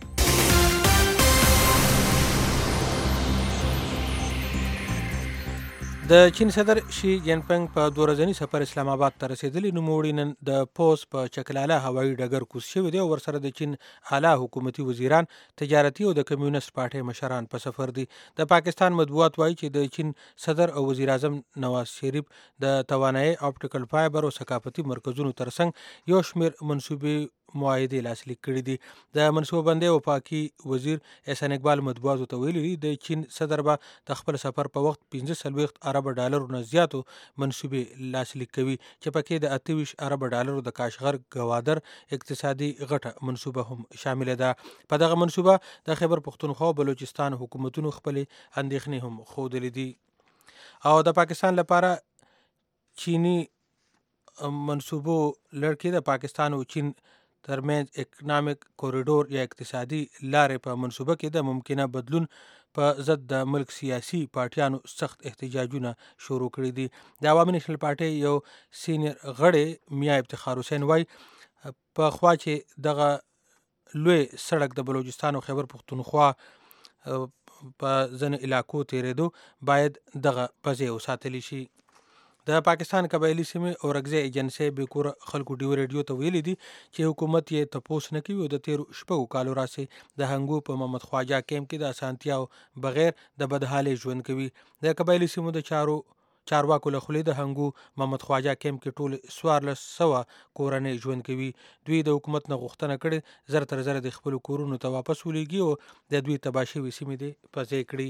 د چین صدر شي جین پنګ په 2 ورځني سفر اسلام آباد ته رسیدلی. نوموړي نن د پوست په چکلاله هوایي ډګر کوز شوی دی او ورسره د چین اعلی حکومتي وزیران، تجارتي او د کمیونست پارټۍ مشران په سفر دي. د پاکستان مطبوعات وایي چې د چین صدر او وزیر اعظم نواز شریف د توانایي اپټیکل فایبر او ثقافتي مرکزونو ترڅنګ یو شمېر منصوبې معاهدې لاسلیک کړي دي. د منصوبه بندۍ او پاکي وزیر احسان اقبال مطبوعاتو ته ویلي د چین صدر به د خپل سفر په وخت 15 ارب ډالرو نه زیاتو منصوبې لاسلیک کوي چې پکې د 28 ارب ډالرو د کاشغر ګوادر اقتصادي غټه منصوبه هم شامل ده. په دغه منصوبه د خیبر پختونخوا او بلوچستان حکومتونو خپل اندېښنې هم ښودلې دي. او د پاکستان لپاره چینی منصوبو لړکې د پاکستان او چین ترمنځ اکنامک کوریډور یا اقتصادي لارې په منصوبه کې د ممکنه بدلون په ضد د ملک سیاسي پارټیانو سخت احتجاجونه شروع کړي دي. د عوامي نېشنل پارټۍ یو سینیر غړی میاں افتخار حسین وایي په خوا چې دغه لوی سړک د بلوچستان او خیبر پختونخوا په ځینو علاقو تیرېدو باید دغه پزې وساتلی شي. د پاکستان قبایلی سیمې او رګزی ایجنسی بیکور خلکو ډیو ریډیو ته ویلي دي چې حکومت یې تپوس نه کوي او د تیرو 6 کالو راځي د هنګو په محمد خواجه کیمپ کې د اسانتیاو بغیر د بدحالۍ ژوند کوي. د قبایلی سیمو د چارواکو له خولې د هنګو محمد خواجه کیمپ کې ټول 1400 کورنۍ ژوند کوي. دوی د حکومت نه غوښتنه کړې زر تر زر د خپل کورونو ته واپس ولېږي او د دوی تباه شوي سیمې دې په ځای کړي.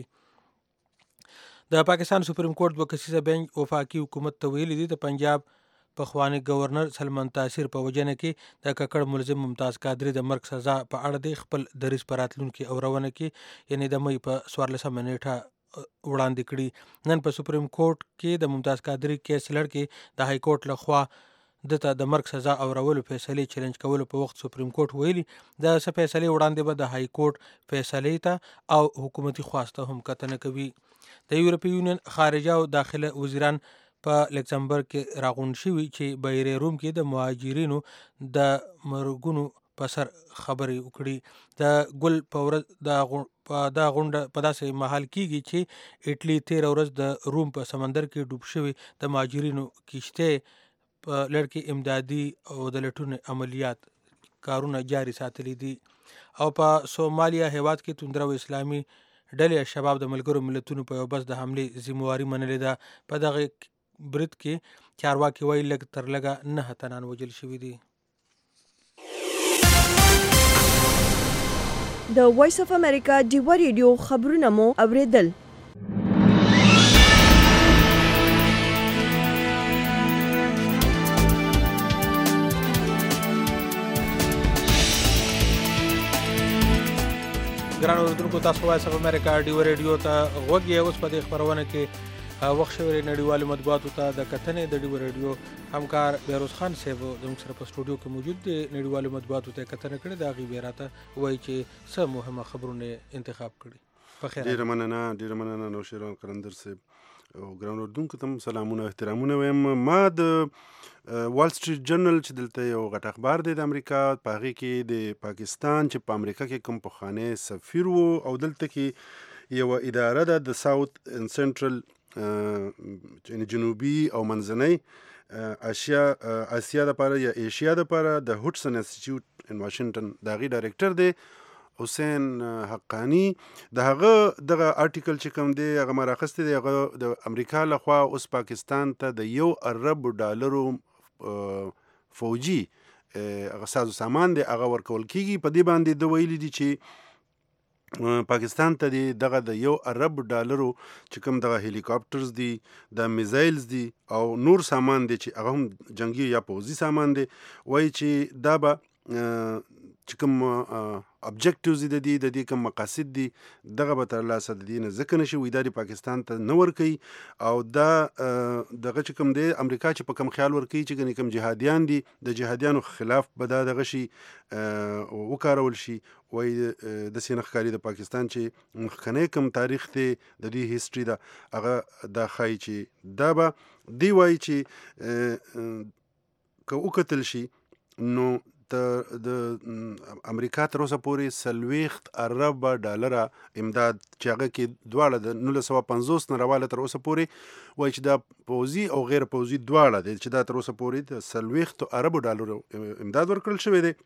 د پاکستان سپریم کورټ 2 کسیزه بنچ وفاقي حکومت ته ویلي دي د پنجاب پخوانی گورنر سلمان تاثیر په وجنه کې د ککړ ملزم ممتاز قادری د مرګ سزا په اړه د خپل دریس پر راتلونکي اورونه کې یعنی د مې په 14 نیټه وړاندې کړي. نن په سپریم کورټ کې د ممتاز قادری کیس لړ کې د های کورټ لخوا دته د مرګ سزا اورولو فیصلې چیلنج کولو په وخت سپریم کورټ ویلي د څه فیصلې وړاندې به د های کورټ فیصلې ته او حکومتي خواسته هم کتنه کوي. د یورپی یونین خارجه او داخله وزیران په لکسمبرګ کې راغونډ شوي چې بحیره روم کې د مهاجرینو د مرګونو په سر خبرې وکړي. د ګل په ورځ دا غونډه په داسې مهال کیږي چې اټلی 13 ورځ د روم په سمندر کې ډوب شوي د مهاجرینو کشته په لړ کې امدادي او د لټون عملیات کارونه جاري ساتلي دي. او په سومالیا هیواد کې توندره و اسلامي ډلې شباب د ملګرو ملتونو په یو بس د حملې ذمہواري منلې ده. په دغه برید کې چارواکي وایي لږ تر لږه 9 تنان وژل شوي دي. د وایس اف امریکا ډیوا ریډیو خبرونه مو اوریدل. ګران اوریدونکو تاسو وایس اف امریکا ډیوا ریډیو ته غوږ یې. اوس په دې خبرونه کې وخت شوی نړیوالو مطبوعاتو ته د کتنې د ډیوا ریډیو همکار بیروز خان صاحب زموږ سره په سټوډیو کې موجود دی. نړیوالو مطبوعاتو ته کتنه کړې د هغې بیراته وایي چې څه مهمه خبرونه انتخاب کړي. په خیر ډیره مننه نوشیروان قلندر صاحب او ګران اوریدونکو ته سلامونه او احترامونه وایم. ما د وال سټریټ جرنل چې دلته یو غټ اخبار دی د امریکا په هغې کې د پاکستان چې په امریکا کې کوم پخوانی سفیر و او دلته کې یوه اداره ده د ساوت ان سنټرل جنوبي او منځنۍ اسیا دپاره یا ایشیا دپاره د هوډسن انسټیټیوټ ان واشنګټن د هغې ډایرکټر دی حسین حقانی. د هغه دغه آرټیکل چې کوم دی هغه ما راخستی دی، هغه د امریکا لخوا اوس پاکستان ته د $1 ارب فوجي هغه ساز و سامان دی هغه ورکول کیږي. په دې باندې د ویلي دي چې پاکستان ته دغه د $1 ارب چې کوم دغه هلیکاپټرز دي، د میزایلز دي او نور سامان دی چې هغه هم جنگي یا پوځي سامان دی، وایي چې دا به چې کوم ابجیکټیوز دي د دې کوم مقاصد دي دغه به ترلاسه د دې نه ځکه نشي وایي دا د پاکستان ته نه ورکوي. او دا دغه چې کوم دی امریکا چې په کوم خیال ورکوي چې ګنې کوم جهادیان دي د جهادیانو خلاف به دا دغه شي وکارول شي. وایي داسې نه ښکاري د پاکستان چې مخکنی کوم تاریخ دی د دې هیسټري ده هغه دا ښایي چې دا به دی وایي چې که وکتل شي نو د امریکا تر اوسه پورې $40 ارب امداد چې هغه کې دواړه د 1950 نه راواله تر اوسه پورې وایي چې دا پوځي او غیر پوځي دواړه دی چې دا تر اوسه پورې د $40 ارب امداد ورکړل شوی دی.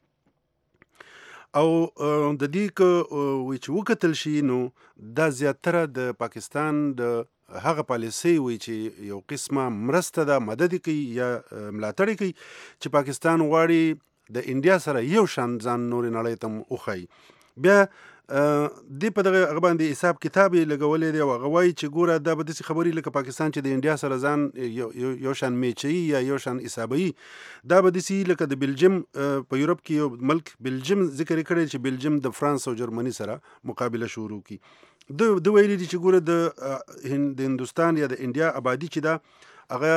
او د دې که وایي چې وکتل شي نو دا زیاتره د پاکستان د هغه پالیسي وي چې یو قسمه مرسته ده، مدد کوي یا ملاتړ کوي چې پاکستان غواړي د انډیا سره یو شان ځان نورې نړۍ ته وښایي. بیا دې په دغه هغه باندې حساب کتاب یې لګولی دی او هغه وایي چې ګوره دا به داسې خبرې لکه پاکستان چې د انډیا سره ځان یو شان میچوي یا یو شان حسابوي، دا به داسې لکه د بلجیم په یورپ کې یو ملک بلجیم ذکر یې کړی چې بلجیم د فرانس او جرمني سره مقابله شروع کړي. د ویلي دي چې ګوره د هندوستان یا د انډیا آبادي چې ده هغه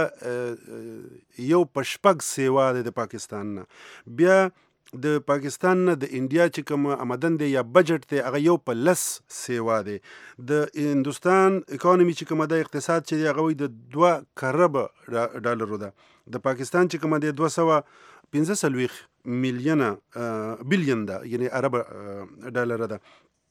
یو په 6 سیوا دی د پاکستان نه. بیا د پاکستان نه د انډیا چې کوم آمدن دی یا بجټ دی هغه یو په 10 سیوا دی. د هندوستان اکانومي چې کومه ده اقتصاد چې دی هغه وایي د $2 ارب ده. د پاکستان چې کومه دی 245 بلین ده یعنی ارب ډالر ده.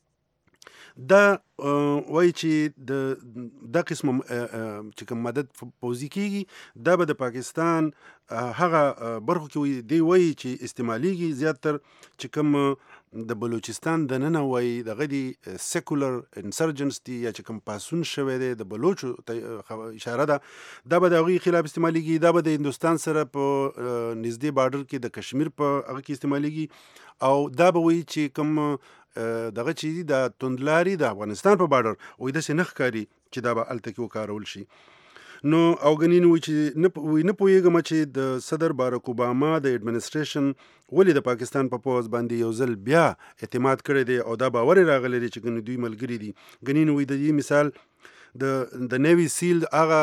دا وایي چې د قسم چې کوم مدد پوځي کیږي دا به د پاکستان هغه برخو کې دی وایي چې استعمالیږي زیاتر چې کوم د بلوچستان د ننه وایي دغه دی سیکولر انسرجنس دی یا چې کوم پاسون شوی دی د بلوچو اشاره ده، دا به د هغوی خلاف استعمالیږي. دا به د هندوستان سره په نږدې بارډر کې د کشمیر په هغه کې استعمالیږي او دا به وایي چې کوم دغه چې دي د توندلاري د افغانستان په بارډر وایي داسې نه ښکاري چې دا به هلته کې وکارول شي. نو او ګنین وایي چې نه پوهېږم چې د صدر بارک اوباما د اډمنسټریشن ولې د پاکستان په پوځ باندې یو ځل بیا اعتماد کړی دی او دا باور یې راغلی دی چې ګنې دوی ملګري دي. ګنین وایي د دې مثال د نیوی سیل هغه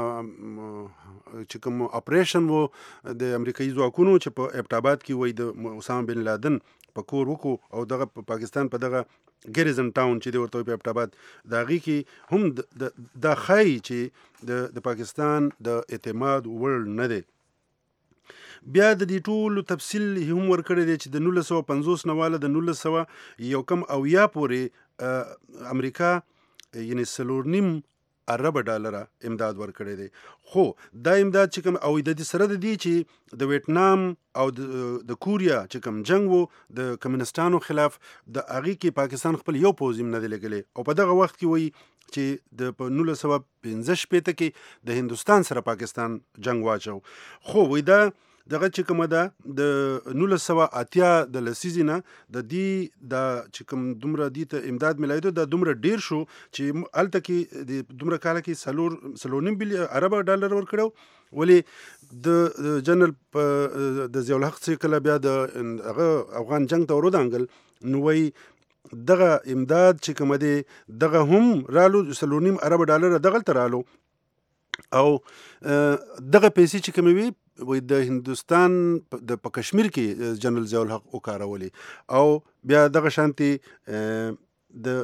چې کوم اپریشن وو د امریکایي ځواکونو چې په ابټاباد کې وای د اسامه بن لادن په کور وکړو او دغه په پاکستان په دغه ګریزن ټاون چې د ورته په ابټاباد د هغې کې هم دا ښایي چې د پاکستان د اعتماد وړ نه دی. بیا د دې ټولو تفصیل هم ورکړی دی چې د 1950 نه واله د 1990 پورې امریکا یعنی 4.5 ارب ډالره امداد ورکړی دی. خو دا امداد چې کوم او د دې سره د دې چې د ویتنام او د کوریا چې کوم جنگ وو د کمونستانو خلاف د هغې کې پاکستان خپل یو پوځ هم نه دی لګلی او په دغه وخت کې وایي چې د په 1915 کې د هندوستان سره پاکستان جنگ واچو. خو وایي دا دغه چې کومه ده د 1980 د لسیزې نه د دې د چې کوم دومره دې ته امداد ملایدو د دومره ډیر شو چې هلته کې د دومره کاله کې 4.5 بلین ارب ډالر ورکړو. ولې د جنرال د ضیاء الحق چې کله بیا د هغه افغان جنگ ته ورودانګل نو وایي دغه امداد چې کومه دی دغه هم رالو 4.5 ارب ډالر دغلته رالو او دغه پیسې چې کومې وي وای د هندوستان په کشمیر کې جنرال ضیاء الحق وکارولې او بیا دغه شانتي د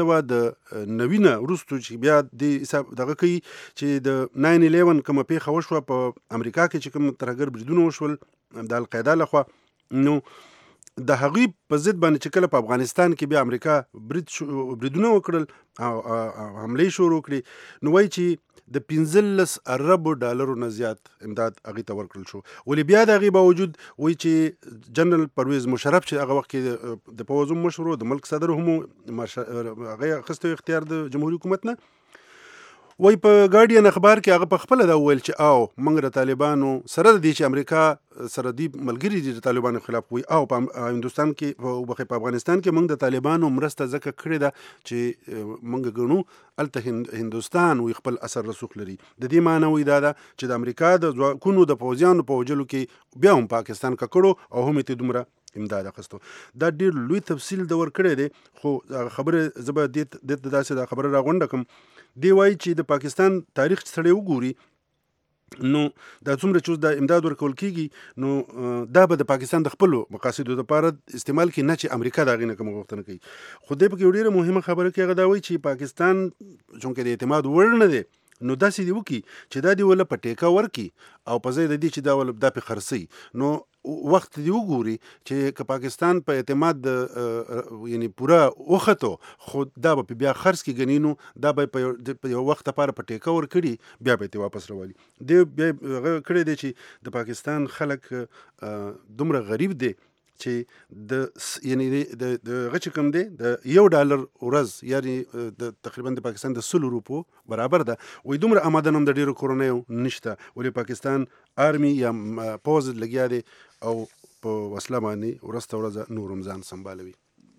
1990 نه وروسته چې بیا د حساب دغه کوي چې د 9/11 کومه پیښه وشوه په امریکا کې چې کوم ترهګر بریدونه وشول د القاعده لخوا نو د هغوی په ضد باندې چې کله په افغانستان کې بیا امریکا بریدونه وکړل او حملې شروع کړې نو وایي چې د 15 ارب ډالرو نه زیات امداد هغې ته ورکړل شو. ولې بیا د هغې باوجود وایي چې جنرال پرویز مشرف چې هغه وخت کې د پوځ هم مشر د ملک صدر هم هغه اخیستی اختیار د جمهوري حکومت نه وایي په ګارډین اخبار کې هغه په خپله دا وویل چې او موږ د طالبانو سره د دې چې امریکا سره دی ملګري دي د طالبانو خلاف وایي او په هندوستان کې په افغانستان کې موږ د طالبانو مرسته ځکه کړې ده چې موږ ګڼو هلته هندوستان وایي خپل اثر رسوخ لري. د دې معنی وایي دا ده چې د امریکا د ځواکونو د پوځیانو په وژلو کې بیا هم پاکستان ککړو او هم یې دومره امداد اخیستو. دا ډېر لوی تفصیل د ورکړی دی خو خبره زه به دې ته داسې دا خبره راغونډه کړم. دی وایي چې د پاکستان تاریخ چې سړی وګوري نو دا څومره چې د امداد ورکول کېږي نو دا به د پاکستان د خپلو مقاصدو لپاره استعمال کړي نه چې امریکا د هغې نه کومه غوښتنه کوي. خو دی پکې یو ډېره مهمه خبره کې هغه دا وایي چې پاکستان چونکې د اعتماد وړ نه دی نو داسې دی وکړي چې دا دی وله په ټیکه ورکړي او په ځای د دې چې دا وله دا پې خرڅوي نو وخت دی وګوري چې که پاکستان په اعتماد یعنی پوره وختو خو دا به بیا خرڅ کې ګڼي نو دا به په یو وخت لپاره په ټیکه ورکړي بیا به یې واپس راولي. دی بیا هغه کړی دی چې د پاکستان خلک دومره غریب دی چې د یعنی د هغه چې کوم دی د $1 ورځ یعنی د تقریبا د پاکستان د 100 روپو برابر ده. وایي دومره آماده هم د ډېرو کورنیو نشته ولې پاکستان آرمي یا پوځ لګیا دی او په وسله باندې ورځ ورځ نور هم ځان سنبالوي.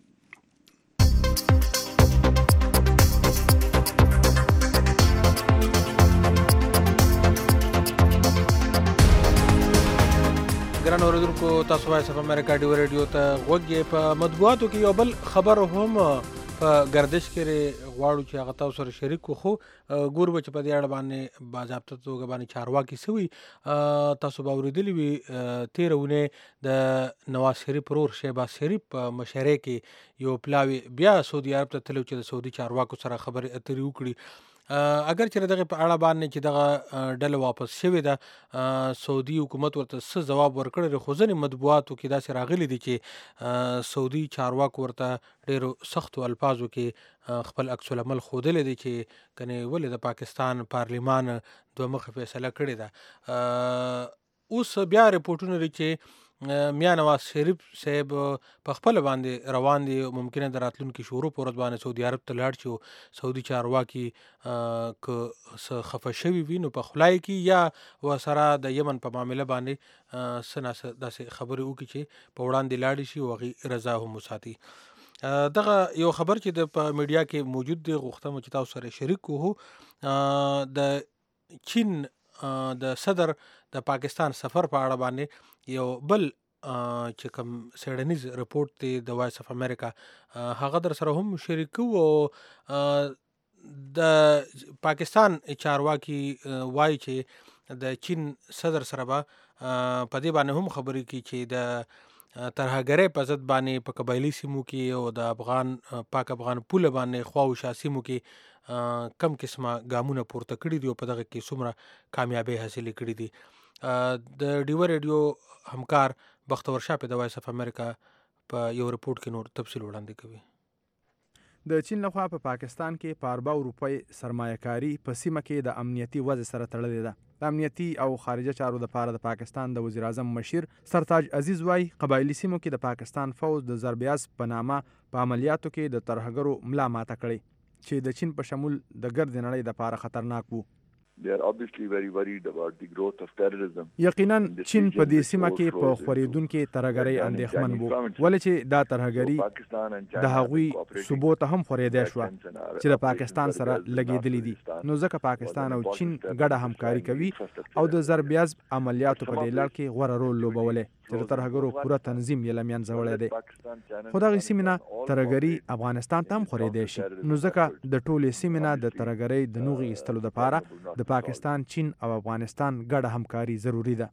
ګران اوریدونکو تاسو وایس اف امریکا ډیو ریډیو ته غوږ یې. په مطبوعاتو کې یو بل خبر هم په گردش کې غواړو چې هغه تاسو سره شریک کړو خو ګورو چې په دې اړه باندې باضابطه توګه باندې چارواکي سوي تاسو به اورېدلي وي. تېره اونۍ د نواز شریف ورور شهباز شریف په مشرۍ کې یو پلاوی بیا سعودي عرب ته تللی چې د سعودي چارواکو سره خبرې اترې وکړي. اگر چې دغه په اړه باندې چې دغه ډله واپس شوې ده سعودي حکومت ورته څه ځواب ورکړی خو ځینې مطبوعاتو کې داسې راغلي دي چې سعودي چارواکو ورته ډېرو سختو الفاظو کې خپل عکس العمل ښودلی دی چې کنې ولې د پاکستان پارلیمان دوه مخه فیصله کړې ده. اوس بیا رپورټونه لري چې میا نواز شریف صاحب په خپل باندې روان دي ممکنه د راتلونکي شروع په ورځ باندې سعودي عرب ته لاړ شي او سعودي چارواکي که څه خفه شوي وي نو په خولای کې یا ورسره د یمن په معامله باندې څه ناڅه داسې خبرې وکړي چې په وړاندې لاړې شي او هغې رضا هم وساتي. دغه یو خبر چې په میډیا کې موجود دی غوښتم چې تاسو سره شریک کړو. د چین د صدر د پاکستان سفر په اړه باندې یو بل چې کوم سیډنیز رپورټ دی د وایس اف امریکا هغه در سره هم شریک کوو. د پاکستان چارواکي وایي چې د چین صدر سره به په دې باندې هم خبرې کوي چې د ترهګرۍ په ضد باندې په قبایلي سیمو کې او د پاک افغان پوله باندې خواوشا سیمو کې کم قسمه ګامونه پورته کړي دي او په دغه کې څومره کامیابۍ حاصلې کړي دي. د ډیوه ریډیو همکار بختور شاه په د وایس اف امریکا په یو رپورټ کې نور تفصیل وړاندې کوي. د چین لخوا په پاکستان کې په ارباو روپۍ سرمایه‌کاري په سیمه کې د امنیتي وضع سره تړلې ده. د امنیتي او خارجه چارو لپاره د پاکستان د وزیر اعظم مشیر سرتاج عزیز وایي قبایلي سیمو کې د پاکستان فوج د ضربیاز په نامه په عملیاتو کې د ترهګرو ملا ماته کړې چې د چین په شمول د ګرد نړۍ لپاره خطرناک وو. They are obviously very worried about the growth of terrorism. یقینا چین په دې سیمه کې په خورېدونکو ترهګرۍ اندېښمن وو ولې چې دا ترهګرۍ د هغوی صوبو ته هم خورېدای شوه چې د پاکستان سره لګېدلې دي. نو ځکه پاکستان او چین ګډه همکاري کوي او د ضربیاز عملیاتو په دې لړ کې غوره رول لوبولی چې د ترهګرو پوره تنظیم یې له منځه وړی دی. خو دغې سیمې نه ترهګري افغانستان ته هم خورېدی شي نو ځکه د ټولې سیمې نه د ترهګرۍ د نوغې ایستلو دپاره د پاکستان، چین او افغانستان ګډه همکاري ضروري ده.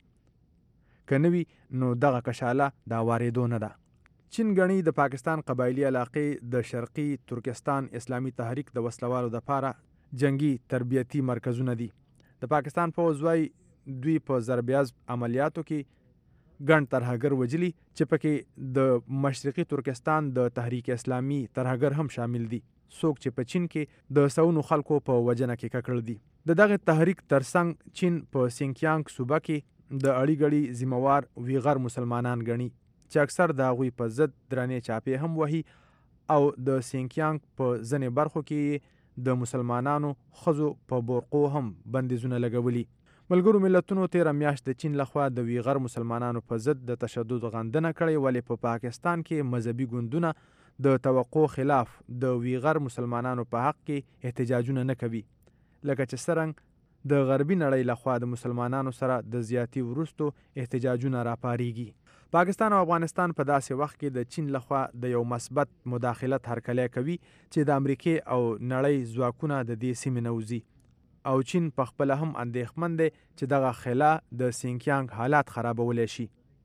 که نه وي نو دغه کشاله د وارېدو نه ده. چین ګڼي د پاکستان قبایلي علاقې د شرقي ترکستان اسلامي تحریک د وسلوالو دپاره جنگي تربیتي مرکزونه دي. د پاکستان پوځ وایي دوی په ضربیاز عملیاتو کې ګڼ ترهګر وجلي چې پکې د مشرقي ترکستان د تحریک اسلامي ترهګر هم شامل دي څوک چې په چین کې د سونو خلکو په وجنه کې ککړ دي. د دغه تحریک ترڅنګ چین په سینکیانګ صوبه کې د اړیګړي ذمہوار ویغر مسلمانان ګڼي چې اکثر د هغوی په ضد درنې چاپې هم وهي او د سینکیانګ په ځینې برخو کې د مسلمانانو ښځو په بورقو هم بندیزونه لګولي. ملګرو ملتونو تیره میاشت د چین لخوا د ویغر مسلمانانو په ضد د تشدد غندنه کړې ولې په پاکستان کې مذهبي ګوندونه د توقع خلاف د ویغر مسلمانانو په حق کې احتجاجونه نه کوي لکه چې څرنګه د غربي نړۍ لخوا د مسلمانانو سره د زیاتی وروستو احتجاجونه راپاریږي. پاکستان او افغانستان په داسې وخت کې د چین لخوا د یو مثبت مداخلت هرکلی کوي چې د امریکې او نړۍ ځواکونه د دې سیمې نه وځي او چین په خپله هم اندېښمن دی چې دغه خلا د سینکیانګ حالات خرابولی شي.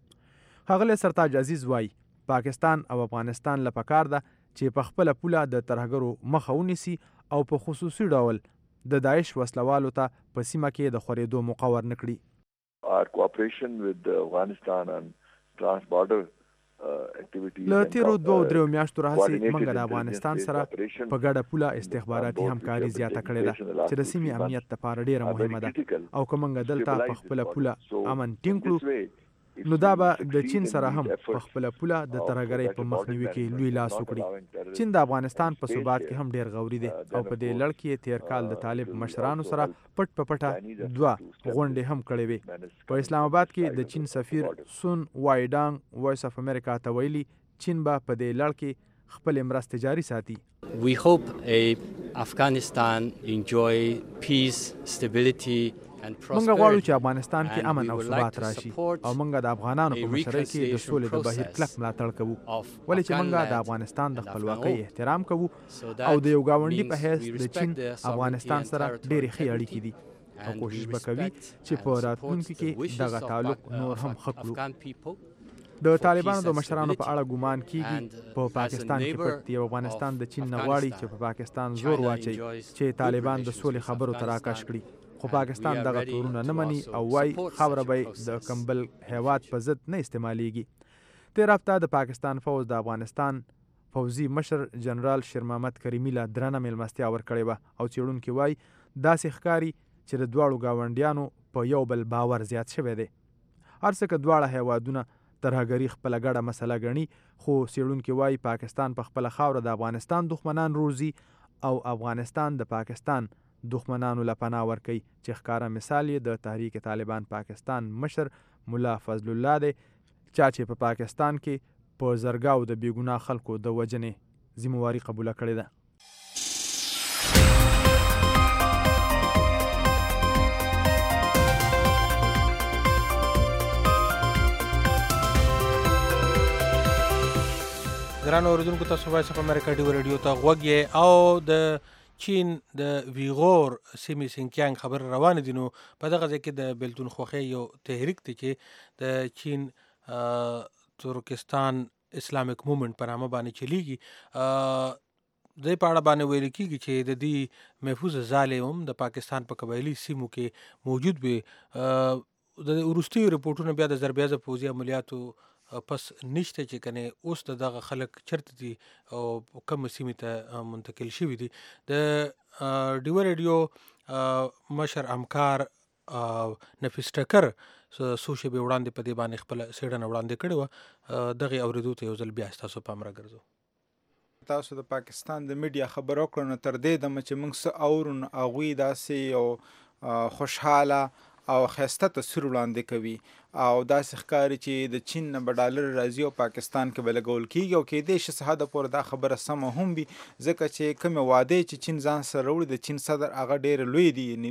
ښاغلی سرتاج عزیز وایي پاکستان او افغانستان له پکار ده چې په خپله پوله د ترهګرو مخه ونیسي او په خصوصي ډول د داعش وسلوالو ته په سیمه کې د خورېدو موقع ورنه کړي. Our cooperation with Afghanistan and trans-border له تیرو 2-3 میاشتو راهیسې موږ د افغانستان سره په ګډه پوله استخباراتي همکاري زیاته کړې ده چې د سیمې امنیت لپاره ډیره مهمه ده او که موږ دلته په خپله پوله امن ټینګ کړو نو دا به د چین سره هم په خپله پوله د ترهګرۍ په مخنیوي کې لوی لاس وکړي. چین د افغانستان په ثبات کې هم ډیر غوري دی او په دې لړ کې تیر کال د طالب مشرانو سره پټ په پټه 2 غونډې هم کړې وې. په اسلام آباد کې د چین سفیر سون وایډانګ وایس اف امریکا ته ویلي چین به په دې لړ کې خپل مرستې جاري ساتي. We hope Afghanistan enjoy peace, stability منګه غواړو چې افغانستان کې امن او ثبات راشي او منګه د افغانانو په مشرۍ کې د سولې د بهیر کلک ملاتړ کوو ولې چې منګه د افغانستان د خپلواکۍ احترام کوو او د یو گاونډي په حیث د چین افغانستان سره ډېرې ښې اړیکې دي او کوشش به کوي چې په راتلونکي کې دغه تعلق نور هم ښه کړو. د طالبانو د مشرانو په اړه ګومان کیږي په پاکستان کې پټ دی. افغانستان د چین نه غواړي چې په پاکستان زور واچي چې طالبان د سولې خبرو ته راکش کړي خو پاکستان دغه تورونه نه مني او وایي خاوره به د کمبل هیواد په ضد نه استعمالیږي. تېره هفته د پاکستان فوج د افغانستان پوځي مشر جنرال شیر محمد کریمي له درنه میلمستیا ورکړې وه او څېړونکي وایي داسې ښکاري چې د دواړو ګاونډیانو په یو بل باور زیات شوی دی. هر څه که دواړه هیوادونه ترهګري خپله ګډه مسله ګڼي خو څېړونکي وایي پاکستان په خپله خاوره د افغانستان دښمنان روزي او افغانستان د پاکستان دښمنانو له پناه ورکوي چې ښکاره مثال یې د تحریک طالبان پاکستان مشر ملا فضل الله دی چا چې په پاکستان کې په زرګاو د بېګناه خلکو د وژنې ذمهواري قبوله کړې ده. ګرانو اوریدونکو تاسو وایس اف امریکا ډیو ریډیو ته غوږ یې او د چین د ویغور سیمې سینکیانګ خبر روان دي نو په دغه ځای کې د بیلتون خوښۍ یو تحریک دی چې د چین ترکستان اسلامیک موومنټ په نامه باندې چلیږي. د په اړه باندې ویل کېږي چې د دې محفوظ ځالې هم د پاکستان په قبایلي سیمو کې موجود وي. د وروستیو رپورټونو بیا د ضربیازه پوځي عملیاتو پس نشته چې کنه اوس دغه خلک چرته دي او کوم سیمې ته منتقل شوي دي. د ډیو ریډیو مشر همکار نفیس ټکر څو شېبې وړاندې په دې باندې خپله څېړنه وړاندې کړې وه. دغې اورېدو ته یو ځل بیا ستاسو پام راګرځو. تاسو د پاکستان د میډیا خبرو کړو نو تر دې دمه چې موږ څه اورو نو هغوی داسې یو خوشحاله او ښایسته تصویر وړاندې کوي او داسې ښکاري چې د چین نه به ډالر راځي او پاکستان کې به لګول کېږي او کېدای شي څه حده پورې دا خبره سمه هم وي ځکه چې کومې وعدې چې چین ځان سره وړي د چین صدر هغه ډېرې لوی دي، یعنې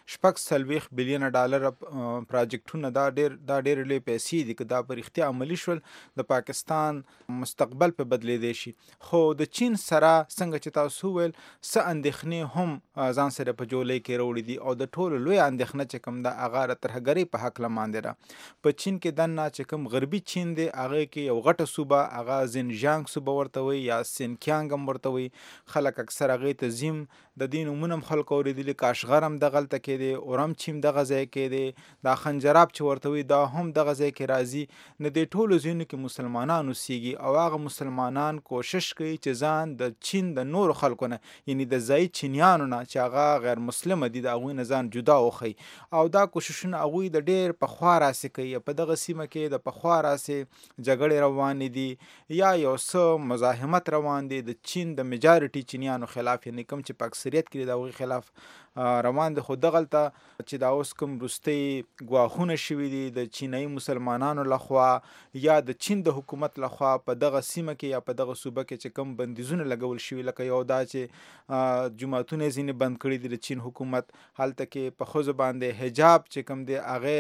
46 بلینه ډالر پراجیکټونه دا ډېرې لوی پیسې دي. که دا په رښتیا عملي شول د پاکستان مستقبل په بدلېدی شي. خو د چین سره څنګه چې تاسو وویل څه اندېښنې هم ځان سره په جولۍ کې راوړي دي او د ټولو لوی اندېښنه چې کوم ده هغه د ترهګرۍ په هکله باندې ده. په چین کې دننه چې کوم غربي چین دی هغه کې یو غټه صوبه هغه زینجیانګ صوبه ورته وایي یا سینکیانګ هم ورته وایي. خلک اکثر هغې ته زیم د دې نومونه هم خلکو اورېدلي. کاشغر هم دغلته کې دی، اورمچي هم دغه ځای کې دی، دا خنجراب چې ورته وایي دا هم دغه ځای کې راځي. نو دې ټولو ځایونو کې مسلمانان اوسېږي او هغه مسلمانان کوشش کوي چې ځان د چین د نورو خلکو نه یعنې د ځایي چینیانو نه چې هغه غیر مسلمه دي د هغوی نه ځان جدا وښیي او دا کوششونه هغوی د ډېر پخوا راسې کوي. په دغه سیمه کې د پخوا راسې جګړې روانې دي یا یو څه مزاحمت روان دی د چین د میجارټي چینیانو خلاف، یعنې کوم چې په اکثریت کې د هغوی خلاف روان دي. خو دغلته چې دا اوس کوم وروستۍ ګواښونه شوي دي د چینایي مسلمانانو لخوا یا د چین د حکومت لخوا په دغه سیمه کې یا په دغه صوبه کې چې کوم بندیزونه لګول شوي لکه یو دا چې جوماتونه یې ځینې بند کړي دي د چین حکومت، هلته کې په ښځو باندې حجاب چې کوم دی هغې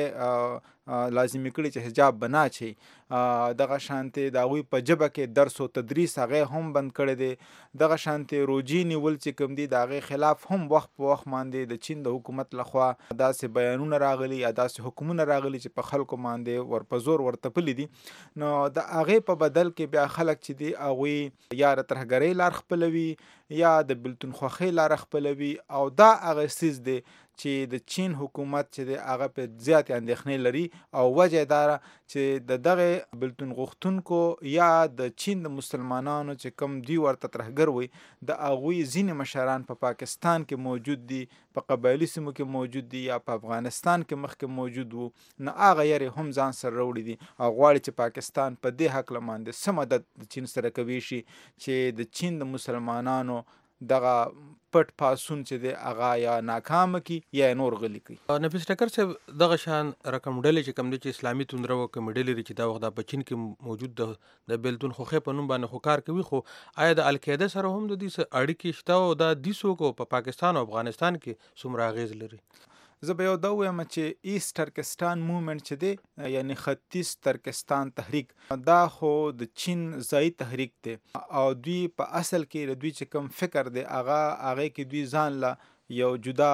لازمي کړي چې حجاب به نه اچوي. دغه شانتې د هغوی په ژبه کې درس و تدریس هغې هم بند کړی دی. دغه شانتې روجې نیول چې کوم دي د هغې خلاف هم وخت په وخت باندې د چین د حکومت لخوا داسې بیانونه راغلي یا داسې حکمونه راغلي چې په خلکو باندې ورپه زور ورتپلي دي. نو د هغې په بدل کې بیا خلک چې دي هغوی یا د ترهګرۍ لار خپلوي یا د بلتون خوښۍ لاره خپلوي او دا هغه څیز دی چې د چین حکومت چې دی هغه په زیاتې اندېښنې لري او وجه یې دا چې د دغې بلتون غوښتونکو یا د چین د مسلمانانو چې کوم دوی ورته ترهګر وي د هغوی ځینې مشران په پاکستان کې موجود دي، په قبایلي سیمو کې موجود دي یا په افغانستان کې مخکې موجود وو. نو هغه یارې هم ځان سره راوړي دي او غواړي چې پاکستان په دې هکله باندې څه مدد د چین سره کوي شي چې د چین د مسلمانانو دغه پټ پاسون چې دی هغه یا ناکامه کی یا نور غلی کی. نفیس ټکر صاحب دغه شان رقم ډلې چې کوم دي چې اسلامي توندره و کوم ډلې چې دا وخت په چین کې موجود د بیلتون خوخه په نوم باندې خو کار کوي، خو آیا د القاعده سره هم د دې اړیکې شته او دا دیسو کو په پاکستان او افغانستان کې څومره اغیز لري؟ زه به یو دا ووایم چې ایست ترکستان موومنټ چې دی یعنی ختیځ ترکستان تحریک دا خو د چین ځایي تحریک دی او دوی په اصل کې دوی چې کوم فکر دی هغه کې دوی ځان له یو جدا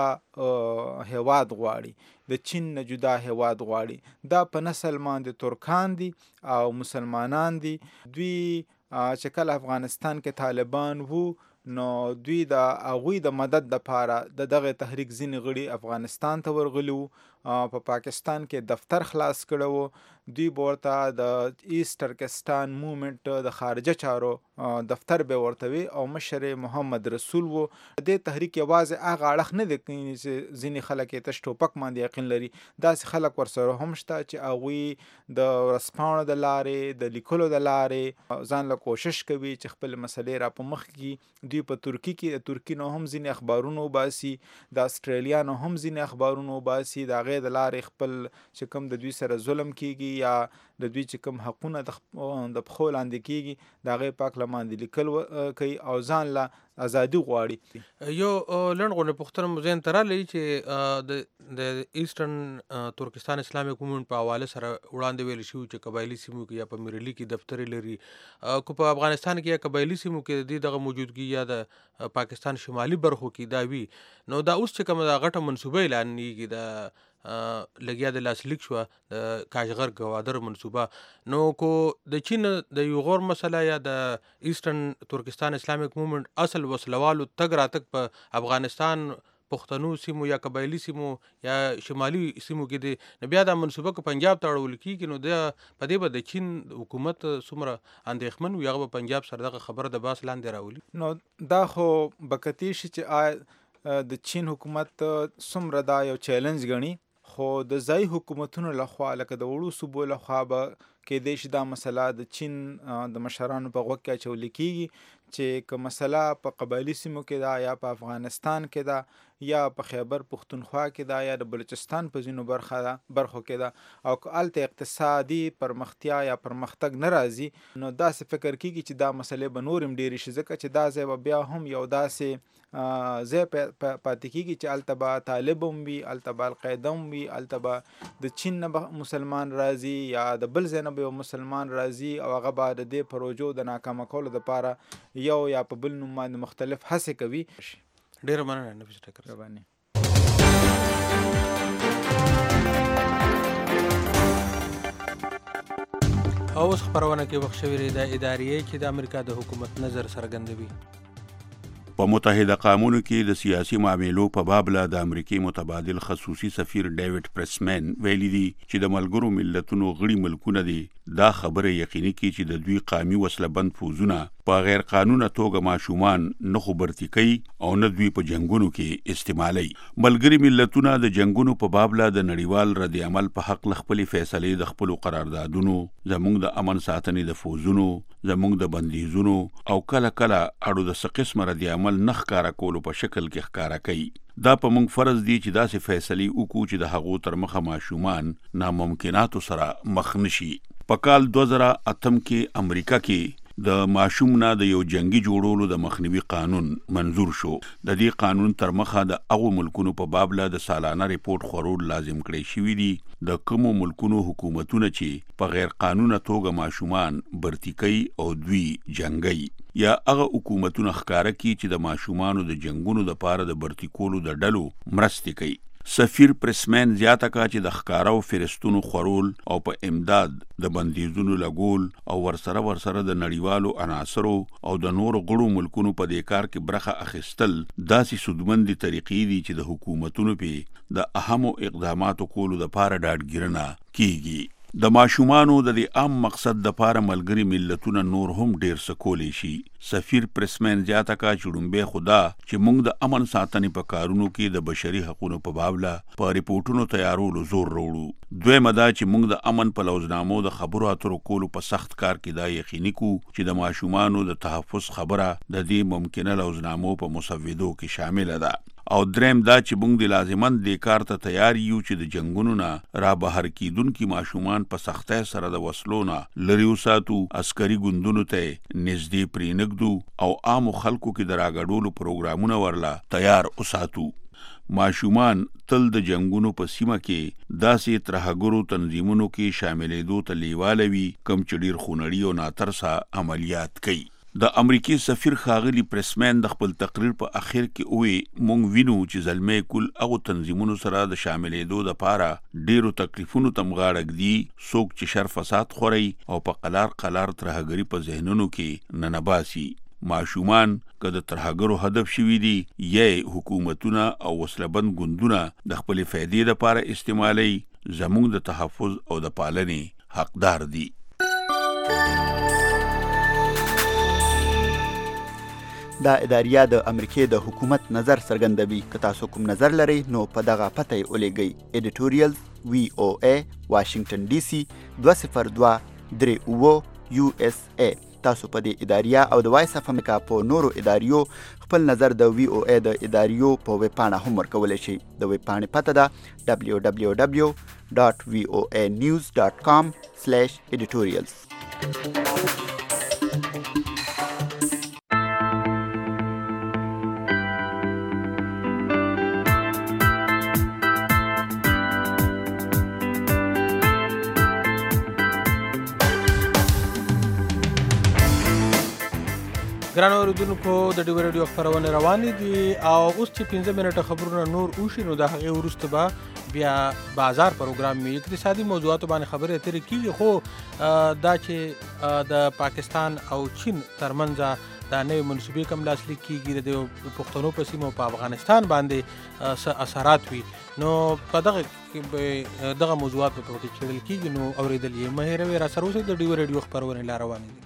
هیواد غواړي، د چین نه جدا هیواد غواړي. دا په نسل باندې ترکان دي او مسلمانان دي. دوی چې کله افغانستان کې طالبان وو نو دوی د هغوی د مدد دپاره د دغه تحریک ځینې غړي افغانستان ته ورغلي وو، په پاکستان کې دفتر خلاص کړی وو. دوی به ورته د ایست ترکستان موومنټ د خارجه چارو دفتر به ورته وي او مشر محمد رسول وو. دې تحریک یوازې هغه اړخ نه دی چې ځینې خلک یې تش ټوپک باندې یقین لري، داسې خلک ورسره هم شته چې هغوی د ورځپاڼو د لارې د لیکلو د لارې ځان له کوشش کوي چې خپل مسلې را په مخ کړي. دوی په ترکي کې د ترکي نه هم ځینې اخبارونه وباسي، د اسټرالیا نه هم ځینې اخبارونه وباسي، د هغې د لارې خپل چې کوم د دوی سره ظلم کیږي یا د دوی چې کوم حقونه د پښو لاندې کیږي د هغې پاک له باندې لیکل کوي او ځان له ازادي غواړي. یو لنډ غونډه پوښتنه مو ذهن ته راغلی چې د د ایسټرن ترکستان اسلامي موومنټ په حواله سره وړاندې ویل شو چې قبایلی سیمو کې یا په میرلی کې دفتر لري، کو په افغانستان کې یا قبایلی سیمو کې د دغه موجودګي یا د پاکستان شمالي برخو کې دا وی نو دا اوس چې کوم دا غټه منصوبه اعلان نیږي د لګیا د لاسلیک شو د کاشغر گوادر منصوبه، نو کو د چین د یو غور مسله یا د ایسټرن ترکستان اسلامیک موومنټ اصل وسلوالو تګ راتګ په افغانستان پښتنو سیمو یا قبایلی سیمو یا شمالي سیمو کې د بیا د منصوبه کو پنجاب ته اړول کیږي، نو د په دې به د چین حکومت څومره اندېښمن وي هغه پنجاب سره دغه خبره د باس لاندې راولي. نو دا خو بکتی شي چې د چین حکومت څومره دا یو چیلنج ګڼي، خو د ځای حکومتونو لخوا لکه د وړو صوبو لخوا به کېدای شي دا مسله د چین د مشرانو په غوږ کې اچول کېږي چې که مسله په قبایلي سیمو کې ده یا په افغانستان کې ده یا په خیبر پښتونخوا کې ده یا د بلوچستان په ځینو برخو کې ده او که هلته اقتصادي پرمختیا یا پرمختګ نه راځي نو داسې فکر کېږي چې دا مسلې به نور هم ډېرې شي، ځکه چې دا ځای به بیا هم یو داسې ځای پاتې کېږي چې هلته به طالب هم وي، هلته به القاعده هم وي، هلته به د چین نه مسلمان راځي یا د بل ځای نه به یو مسلمان راځي او هغه به د دې پروژو د ناکامه کولو دپاره یو یا په بل نوم باندې مختلف هڅې کوي. ډېره مننه نفیس ټکر. اوس خپرونه کې وخت شوی د ادارې چې د امریکا د حکومت نظر څرګندوي. په متحده قامونو کې د سیاسي معاملو په باب له د امریکای متبادل خصوصي سفیر ډیوډ پریسمن ویلي دي چې د ملګرو ملتونو غړي ملکونه دي دا خبره یقیني کړي چې د دوی قومي وسله بند فوزونه په غیر قانونه توګه ماشومان نه خبرتي کوي او نه دوی په جنگونو کې استعمالي. ملګري ملتونه د جنگونو په باب له د نړیوال رد عمل په حق خپل فیصلې د خپل قراردادونو زموږ د امن ساتنې د فوزونو زموږ د بندیزونو او کله کله اړو د قسم رد عمل نه ښکارا کولو په شکل کې ښکارا کوي. دا په موږ فرض دي چې داسې فیصلې وکړو چې د هغو تر مخه ماشومان ناممکناتو سره مخ نشي. په کال 2008 کې امریکا کې د ماشوم نه د یو جنگي جوړولو د مخنیوي قانون منظور شو. د دې قانون تر مخه د هغو ملکونو په باب له د سالانه ریپورت خورول لازم کړی شوی دي د کومو ملکونو حکومتونه چې په غیر قانونه توګه ماشومان برتی کوي او دوی جنگي یا هغه حکومتونه ښکارا کوي چې د ماشومانو د جنگونو د پاره د برتی کولو د ډلو مرستې کوي. سفیر پریسمن زیاته کا چې د ښکاراو فرستونو خورول او په امداد د بندیزونو لګول او ورسره د نړیوالو عناصرو او د نور غړو ملکونو په دې کار کې برخه اخیستل داسې سودمندي طریقې دي چې د حکومتونو په د اهمو اقداماتو کولو د پاره ډاډګیرنه کیږي. د ماشومانو د دې عام مقصد د پاره ملګري ملتونه نور هم ډیر سکولی شي. سفیر پریسمن زیاته کا چړمبه خدا چې موږ د امن ساتنې په کارونو کې د بشري حقوقو په بابله په ریپورتونو تیارولو زور وروړو. دویمه دا چې موږ د امن په لوزنامو د خبرو اترو کولو په سخت کار کې دا یقیني کو چې د ماشومانو د تحفظ خبره د دې ممکنه لوزنامو په مسودو کې شامل ده. او دریم دا چې موږ د لازمن د کار ته تیار یو چې د جنگونو نه را بهر کیدونکو ماشومان په سختۍ سره د وسلونه لري وساتو، عسکري ګوندونو ته نږدې پرېنږدو او عام خلکو کې د راګډولو پروګرامونه ورلا تیار وساتو. ماشومان تل د جنگونو په سیمه کې داسې ترهګرو تنظیمونو کې شاملېدو ته لیواله وي کوم چې ډېر خونړي او ناترسه عملیات کوي. د امریکای سفیر ښاغلي پریسمن د خپل تقریر په اخر کې وی مونږ وینو چې زلمې کل هغو تنظیمونو سره د شاملېدو دپاره ډیرو تکلیفونو ته مغاړه ږدي، څوک چې شر فساد خوري او په قلار ترهګري په ذهنونو کې ننباسي. ماشومان که د ترهګرو هدف شوي دي یا حکومتونه او وسلهبند ګوندونه د خپلې فایدې دپاره استعمالوي، زموږ د تحفظ او د پالنې حقدار دي. دا اداریه د امریکای د حکومت نظر څرګندوي. که تاسو کوم نظر لرئ نو په دغه پته یې ولیږئ. editorials VOA واشنگټن ډي سي 20238 USA. تاسو په دې اداریه او د وایس اف امریکا په نورو اداریو خپل نظر د VOA د اداریو په ویب پاڼه هم ورکولی شئ. د ویب پاڼې پته ده www.voanews.com/editorials. ګرانو اوریدونکو د ډیو ریډیو خبرونه روانې دي او اوس چې 15 منټه خبرونه نور وشي نو د هغې وروسته به بیا بازار پروګرام می اقتصادي موضوعاتو باندې خبرې اترې کیږي خو دا چې د پاکستان او چین ترمنځ دا نوې منصوبې کوم لاسلیک کیږي د پښتنو په سیمه په افغانستان باندې اثرات وي نو په دغه موضوعات په کې چیرل کیږي نو اوریدل یې مهیروي را سره اوسې د ډیو ریډیو خبرونه لا روانې دي